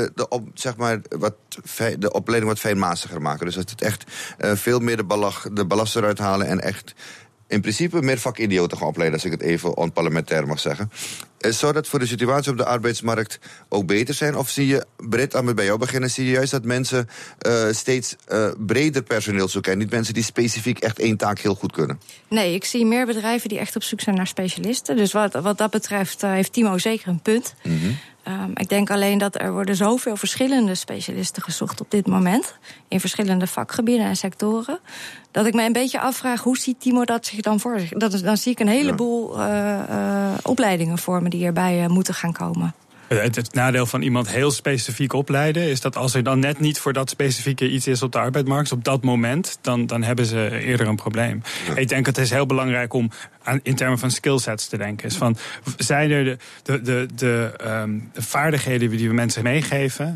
de opleiding wat fijnmaziger maken, dus dat het echt veel meer de ballast eruit halen en echt in principe meer vakidioten gaan opleiden, als ik het even onparlementair mag zeggen. Zou dat voor de situatie op de arbeidsmarkt ook beter zijn? Of zie je, Britt, aan bij jou beginnen, zie je juist dat mensen steeds breder personeel zoeken en niet mensen die specifiek echt één taak heel goed kunnen? Nee, ik zie meer bedrijven die echt op zoek zijn naar specialisten. Dus wat dat betreft heeft Timo zeker een punt. Mm-hmm. Ik denk alleen dat er worden zoveel verschillende specialisten gezocht op dit moment, in verschillende vakgebieden en sectoren, dat ik me een beetje afvraag, hoe ziet Timo dat zich dan voor zich? Dan zie ik een heleboel opleidingen voor me die erbij moeten gaan komen. Het nadeel van iemand heel specifiek opleiden is dat als er dan net niet voor dat specifieke iets is op de arbeidsmarkt, op dat moment, dan hebben ze eerder een probleem. Ja. Ik denk het is heel belangrijk om in termen van skillsets te denken. Dus zijn er de vaardigheden die we mensen meegeven,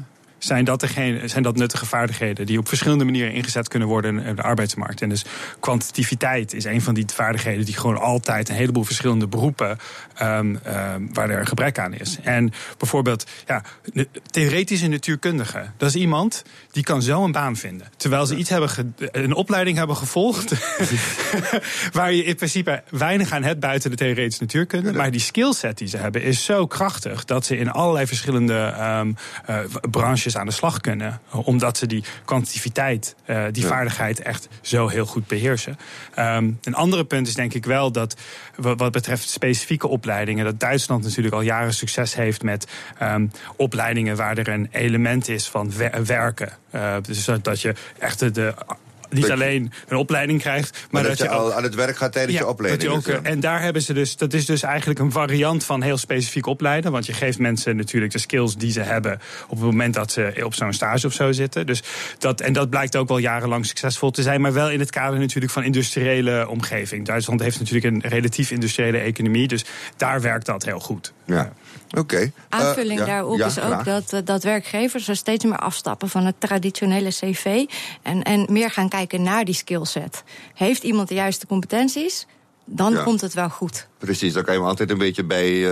zijn dat nuttige vaardigheden die op verschillende manieren ingezet kunnen worden in de arbeidsmarkt. En dus kwantitativiteit is een van die vaardigheden die gewoon altijd een heleboel verschillende beroepen waar er gebrek aan is. En bijvoorbeeld, theoretische natuurkundige. Dat is iemand die kan zo een baan vinden. Terwijl ze een opleiding hebben gevolgd waar je in principe weinig aan hebt buiten de theoretische natuurkunde. Maar die skillset die ze hebben is zo krachtig dat ze in allerlei verschillende branches aan de slag kunnen. Omdat ze die kwantitativiteit, die vaardigheid echt zo heel goed beheersen. Een andere punt is denk ik wel dat wat betreft specifieke opleidingen, dat Duitsland natuurlijk al jaren succes heeft met opleidingen waar er een element is van werken. Dus dat je echt niet alleen een opleiding krijgt, maar dat je al aan het werk gaat tijdens je opleiding. En daar hebben ze dus, dat is dus eigenlijk een variant van heel specifiek opleiden. Want je geeft mensen natuurlijk de skills die ze hebben op het moment dat ze op zo'n stage of zo zitten. Dus dat blijkt ook wel jarenlang succesvol te zijn, maar wel in het kader natuurlijk van industriële omgeving. Duitsland heeft natuurlijk een relatief industriële economie, dus daar werkt dat heel goed. Ja. Okay. Aanvulling daarop is ook dat werkgevers er steeds meer afstappen van het traditionele cv en meer gaan kijken naar die skillset. Heeft iemand de juiste competenties? Dan komt het wel goed. Precies, dan kan je hem altijd een beetje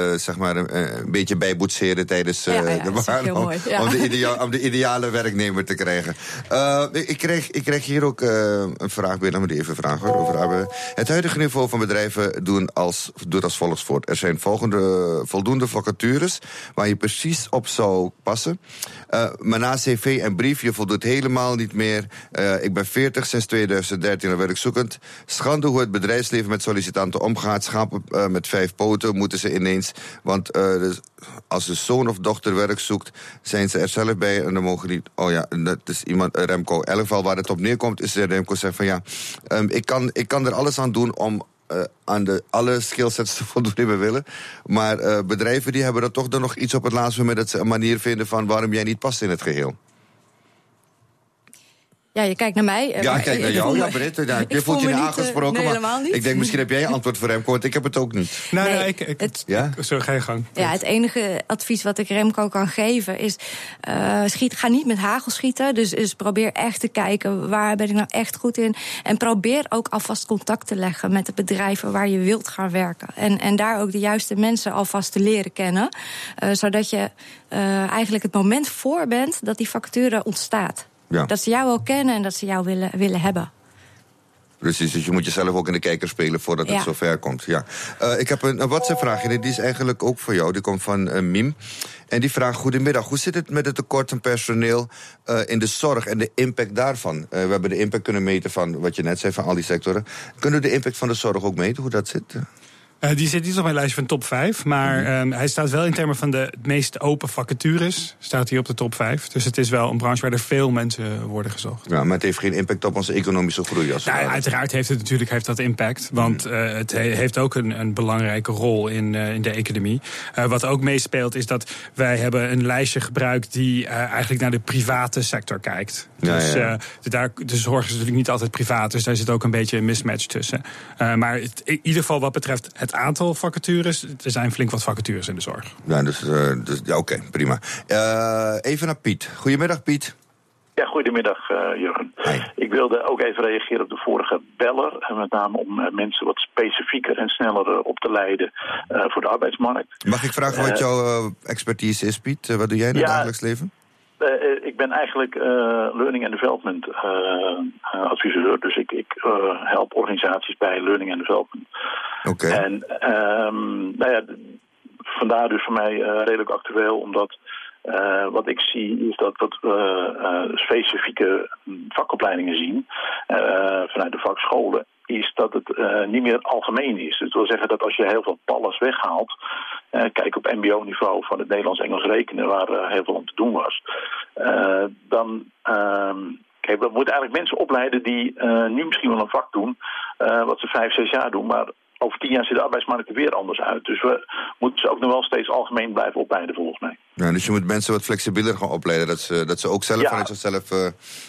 een beetje bijboetseren tijdens de baan. Om de ideale werknemer te krijgen. Ik krijg hier ook een vraag binnen, maar even vragen over het huidige niveau van bedrijven doet als volgt voort. Er zijn voldoende vacatures waar je precies op zou passen. Maar na cv en brief, je voldoet helemaal niet meer. Ik ben 40, sinds 2013 werkzoekend. Schande hoe het bedrijfsleven met sollicitanten omgaat. Schapen met 5 poten moeten ze ineens. Want dus als de zoon of dochter werk zoekt, zijn ze er zelf bij. En dan mogen niet. Dat is iemand, Remco. In elk geval waar het op neerkomt, is Remco zegt van ik kan er alles aan doen om aan alle skillsets te voldoen die we willen. Maar bedrijven die hebben er toch dan nog iets op het laatste moment dat ze een manier vinden van waarom jij niet past in het geheel. Ja, je kijkt naar mij. Ja, ik kijk naar jou. Ja, Britt. Je voelt je niet aangesproken. Nee, helemaal niet. Ik denk, misschien heb jij een antwoord voor Remco, want ik heb het ook niet. Zo, ga je gang. Ja, het enige advies wat ik Remco kan geven is ga niet met hagel schieten. Dus probeer echt te kijken, waar ben ik nou echt goed in? En probeer ook alvast contact te leggen met de bedrijven waar je wilt gaan werken. En daar ook de juiste mensen alvast te leren kennen. Zodat je eigenlijk het moment voor bent dat die vacature ontstaat. Ja. Dat ze jou wel kennen en dat ze jou willen hebben. Precies, dus je moet jezelf ook in de kijker spelen voordat het zover komt. Ja. Ik heb een WhatsApp-vraagje, die is eigenlijk ook voor jou. Die komt van Miem. En die vraagt, goedemiddag, hoe zit het met het tekort aan personeel in de zorg en de impact daarvan? We hebben de impact kunnen meten van wat je net zei, van al die sectoren. Kunnen we de impact van de zorg ook meten, hoe dat zit? Die zit niet op mijn lijstje van top 5. Maar hij staat wel in termen van de meest open vacatures. Staat hij op de top 5. Dus het is wel een branche waar er veel mensen worden gezocht. Ja, maar het heeft geen impact op onze economische groei. Uiteraard heeft dat impact. Want het heeft ook een belangrijke rol in de economie. Wat ook meespeelt is dat wij hebben een lijstje gebruikt die eigenlijk naar de private sector kijkt. Dus de zorg is natuurlijk niet altijd privaat. Dus daar zit ook een beetje een mismatch tussen. Maar in ieder geval wat betreft het aantal vacatures, er zijn flink wat vacatures in de zorg. Ja, oké, prima. Even naar Piet. Goedemiddag, Piet. Ja, goedemiddag, Jurgen. Hi. Ik wilde ook even reageren op de vorige beller. En met name om mensen wat specifieker en sneller op te leiden voor de arbeidsmarkt. Mag ik vragen wat jouw expertise is, Piet? Wat doe jij in het dagelijks leven? Ik ben eigenlijk learning and development adviseur. Dus ik help organisaties bij learning and development. Oké. En vandaar dus voor mij redelijk actueel, omdat wat ik zie is dat specifieke vakopleidingen zien vanuit de vakscholen, is dat het niet meer algemeen is. Dus dat wil zeggen dat als je heel veel palles weghaalt, kijk op mbo-niveau van het Nederlands-Engels rekenen, waar heel veel om te doen was, kijk, we moeten eigenlijk mensen opleiden die nu misschien wel een vak doen, wat ze 5, 6 jaar doen, maar over 10 jaar ziet de arbeidsmarkt er weer anders uit. Dus we moeten ze ook nog wel steeds algemeen blijven opleiden, volgens mij. Ja, dus je moet mensen wat flexibeler gaan opleiden. Dat ze ook zelf vanuit zichzelf.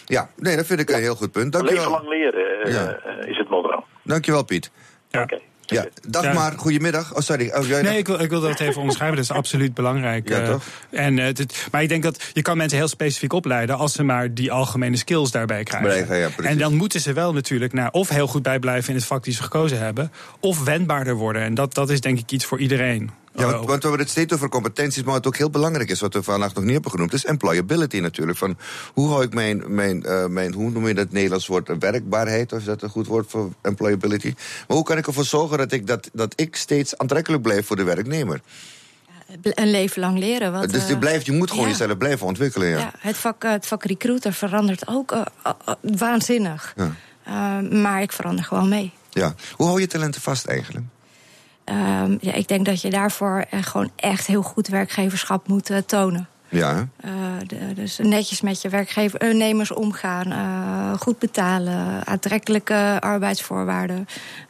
dat vind ik een heel goed punt. Dankjewel. Leven lang leren is het motto. Dankjewel, Piet. Ja. Okay. Ja, Dagmar, goedemiddag. Oh, sorry. Nee, ik wil dat even onderschrijven. Dat is absoluut belangrijk. Ja, toch? Maar ik denk dat je kan mensen heel specifiek opleiden als ze maar die algemene skills daarbij krijgen. En dan moeten ze wel natuurlijk of heel goed bijblijven in het vak die ze gekozen hebben, of wendbaarder worden. En dat is denk ik iets voor iedereen. Ja, want we hebben het steeds over competenties, maar wat ook heel belangrijk is, wat we vandaag nog niet hebben genoemd, is employability natuurlijk. Van hoe hou ik mijn hoe noem je dat Nederlands woord, werkbaarheid, of is dat een goed woord voor employability? Maar hoe kan ik ervoor zorgen dat ik steeds aantrekkelijk blijf voor de werknemer? Een leven lang leren. Dus je moet gewoon jezelf blijven ontwikkelen. Ja. Het vak recruiter verandert ook waanzinnig. Ja. Maar ik verander gewoon mee. Ja. Hoe hou je talenten vast eigenlijk? Ik denk dat je daarvoor gewoon echt heel goed werkgeverschap moet tonen. Ja. Dus netjes met je werknemers omgaan, goed betalen, aantrekkelijke arbeidsvoorwaarden.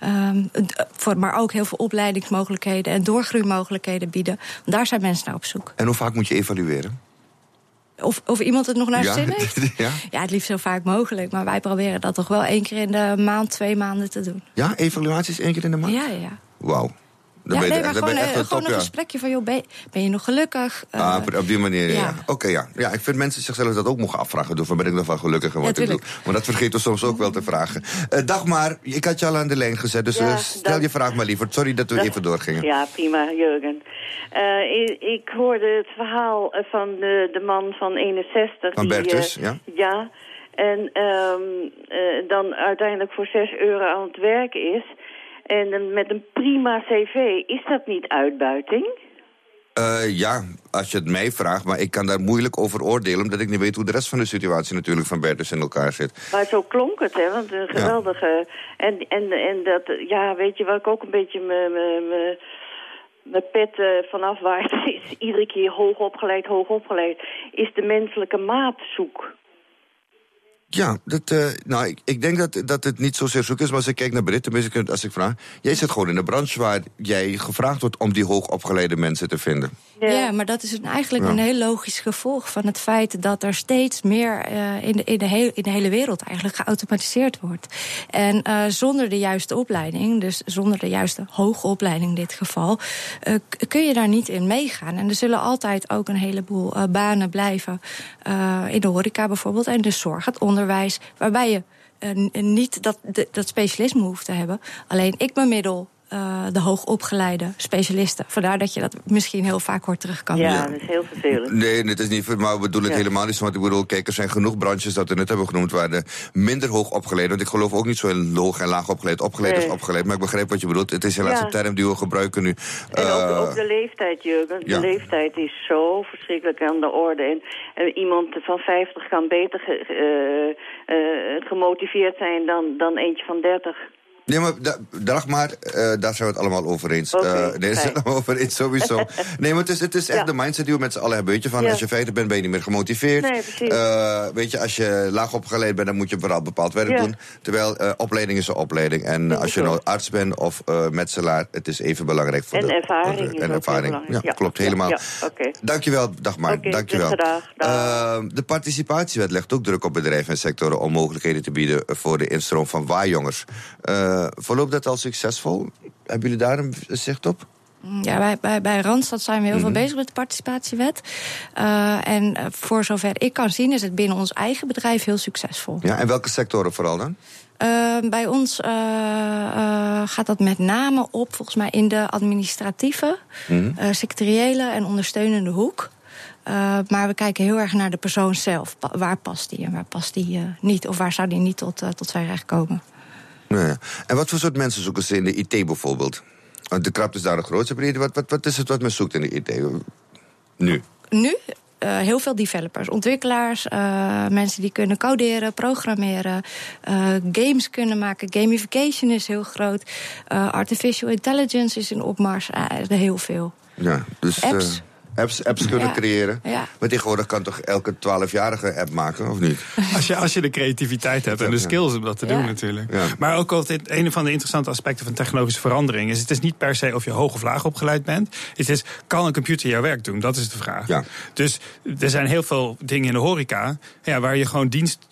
Maar ook heel veel opleidingsmogelijkheden en doorgroeimogelijkheden bieden. Daar zijn mensen naar op zoek. En hoe vaak moet je evalueren? Of iemand het nog naar zijn zin heeft? Ja, het liefst zo vaak mogelijk. Maar wij proberen dat toch wel 1 keer in de maand, 2 maanden te doen. Ja, evaluaties 1 keer in de maand? Ja. Wauw. Maar gewoon een gesprekje van, joh, ben je nog gelukkig? Op die manier, ja. Oké, ja. Ik vind mensen zichzelf dat ook mogen afvragen. Van ben ik nog wel gelukkig en wat ik doe. Maar dat vergeet we soms ook wel te vragen. Dagmar, ik had je al aan de lijn gezet, dus stel je vraag maar liever. Sorry dat we even doorgingen. Ja, prima, Jurgen. Ik hoorde het verhaal van de man van 61. Van Bertus, ja? Ja, en dan uiteindelijk voor €6 aan het werk is. En met een prima cv, is dat niet uitbuiting? Ja, als je het mij vraagt, maar ik kan daar moeilijk over oordelen, omdat ik niet weet hoe de rest van de situatie natuurlijk van Bertus in elkaar zit. Maar zo klonk het, hè, want een geweldige... En dat, ja, weet je, waar ik ook een beetje mijn pet vanaf waait, is iedere keer hoog opgeleid, is de menselijke maat zoek. Ja, ik denk dat het niet zozeer zoek is, maar als ik kijk naar Britten, als ik vraag, jij zit gewoon in een branche waar jij gevraagd wordt om die hoogopgeleide mensen te vinden. Ja, maar dat is eigenlijk een heel logisch gevolg van het feit dat er steeds meer in de hele wereld eigenlijk geautomatiseerd wordt. En zonder de juiste opleiding, dus zonder de juiste hoge opleiding in dit geval, kun je daar niet in meegaan. En er zullen altijd ook een heleboel banen blijven in de horeca bijvoorbeeld en de zorg, het onderwijs, waarbij je niet dat specialisme hoeft te hebben. Alleen ik bemiddel de hoogopgeleide specialisten. Vandaar dat je dat misschien heel vaak hoort terugkomen. Ja, dat is heel vervelend. Nee, het is niet, maar we doen het helemaal niet zo. Want ik bedoel, kijk, er zijn genoeg branches dat we net hebben genoemd waar de minder hoog opgeleid. Want ik geloof ook niet zo in hoog en laag opgeleid. Opgeleid is opgeleid, maar ik begrijp wat je bedoelt. Het is helaas een term die we gebruiken nu. En ook de leeftijd, Jurgen. De leeftijd is zo verschrikkelijk aan de orde. En iemand van 50 kan beter gemotiveerd zijn dan eentje van 30. Nee, maar daar zijn we het allemaal over eens. Daar zijn we het over eens, sowieso. Nee, maar het is echt de mindset die we met z'n allen hebben. Weet je, van als je 50 bent, ben je niet meer gemotiveerd. Nee, precies. Weet je, als je laag opgeleid bent, dan moet je vooral bepaald werk doen. Terwijl opleiding is een opleiding. En als je nou arts bent of metselaar, het is even belangrijk voor ervaring. En ervaring. Ja, klopt, helemaal. Ja, okay. Dankjewel, Dagmar. Dankjewel. De participatiewet legt ook druk op bedrijven en sectoren om mogelijkheden te bieden voor de instroom van waaijongers. Verloopt dat al succesvol? Hebben jullie daar een zicht op? Ja, bij Randstad zijn we heel veel bezig met de participatiewet. En voor zover ik kan zien is het binnen ons eigen bedrijf heel succesvol. Ja, en welke sectoren vooral dan? Bij ons gaat dat met name op, volgens mij, in de administratieve, secretariële en ondersteunende hoek. Maar we kijken heel erg naar de persoon zelf. Waar past die en waar past die niet? Of waar zou die niet tot zijn recht komen? Ja. En wat voor soort mensen zoeken ze in de IT bijvoorbeeld? Want de krapte is daar de grootste breedte. Wat is het wat men zoekt in de IT nu? Nu? Heel veel developers, ontwikkelaars, mensen die kunnen coderen, programmeren, games kunnen maken. Gamification is heel groot. Artificial intelligence is in opmars. Heel veel. Ja, dus apps kunnen creëren. Ja. Maar tegenwoordig kan toch elke 12-jarige app maken, of niet? Als je de creativiteit hebt en de skills om dat te doen natuurlijk. Ja. Maar ook altijd een van de interessante aspecten van technologische verandering is, het is niet per se of je hoog of laag opgeleid bent. Het is, kan een computer jouw werk doen? Dat is de vraag. Ja. Dus er zijn heel veel dingen in de horeca waar je gewoon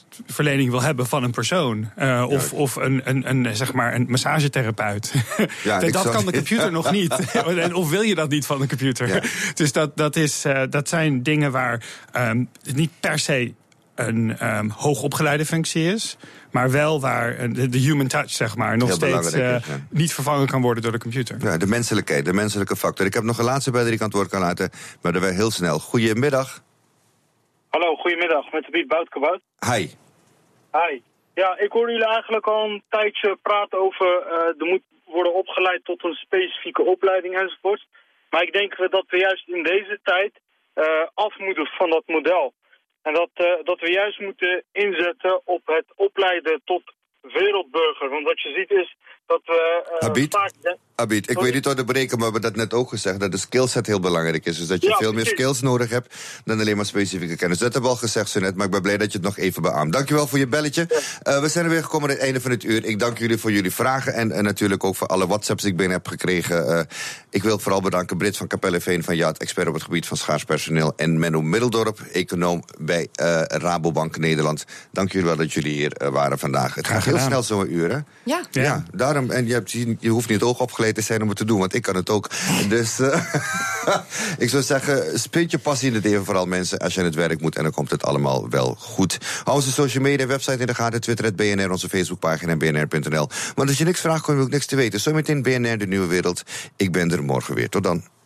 dienstverlening wil hebben van een persoon. Of een massagetherapeut. Dat kan de computer nog niet. Of wil je dat niet van de computer? Ja. Dus dat zijn dingen waar het niet per se een hoogopgeleide functie is, maar wel waar de human touch, zeg maar, nog steeds niet vervangen kan worden door de computer. Ja, de menselijkheid, de menselijke factor. Ik heb nog een laatste bij die ik aan het woord kan laten, maar dat wij heel snel. Goedemiddag. Hallo, goedemiddag. Met de Piet Boutkewoud. Hi. Hi. Ja, ik hoor jullie eigenlijk al een tijdje praten over er moet worden opgeleid tot een specifieke opleiding enzovoort. Maar ik denk dat we juist in deze tijd af moeten van dat model. En dat we juist moeten inzetten op het opleiden tot wereldburger. Want wat je ziet is dat we vaak... Abid, ik weet niet onderbreken, maar we hebben dat net ook gezegd, dat de skillset heel belangrijk is. Dus dat je veel meer skills nodig hebt dan alleen maar specifieke kennis. Dat hebben we al gezegd zo net, maar ik ben blij dat je het nog even beaamt. Dankjewel voor je belletje. We zijn er weer gekomen aan het einde van het uur. Ik dank jullie voor jullie vragen en natuurlijk ook voor alle WhatsApps die ik binnen heb gekregen. Ik wil vooral bedanken Brit van Capelleveen van Yacht, expert op het gebied van schaars personeel, en Menno Middeldorp, econoom bij Rabobank Nederland. Dank jullie wel dat jullie hier waren vandaag. Het gaat heel snel zo'n uur, hè? Ja, daarom, en je hoeft niet het oog opgeleid te zijn om het te doen, want ik kan het ook. Dus ik zou zeggen, spind je passie in het leven, vooral mensen, als je aan het werk moet, en dan komt het allemaal wel goed. Hou onze social media website in de gaten, Twitter @BNR, onze Facebookpagina en bnr.nl. Maar als je niks vraagt, kom je ook niks te weten. Zometeen BNR, de nieuwe wereld. Ik ben er morgen weer. Tot dan.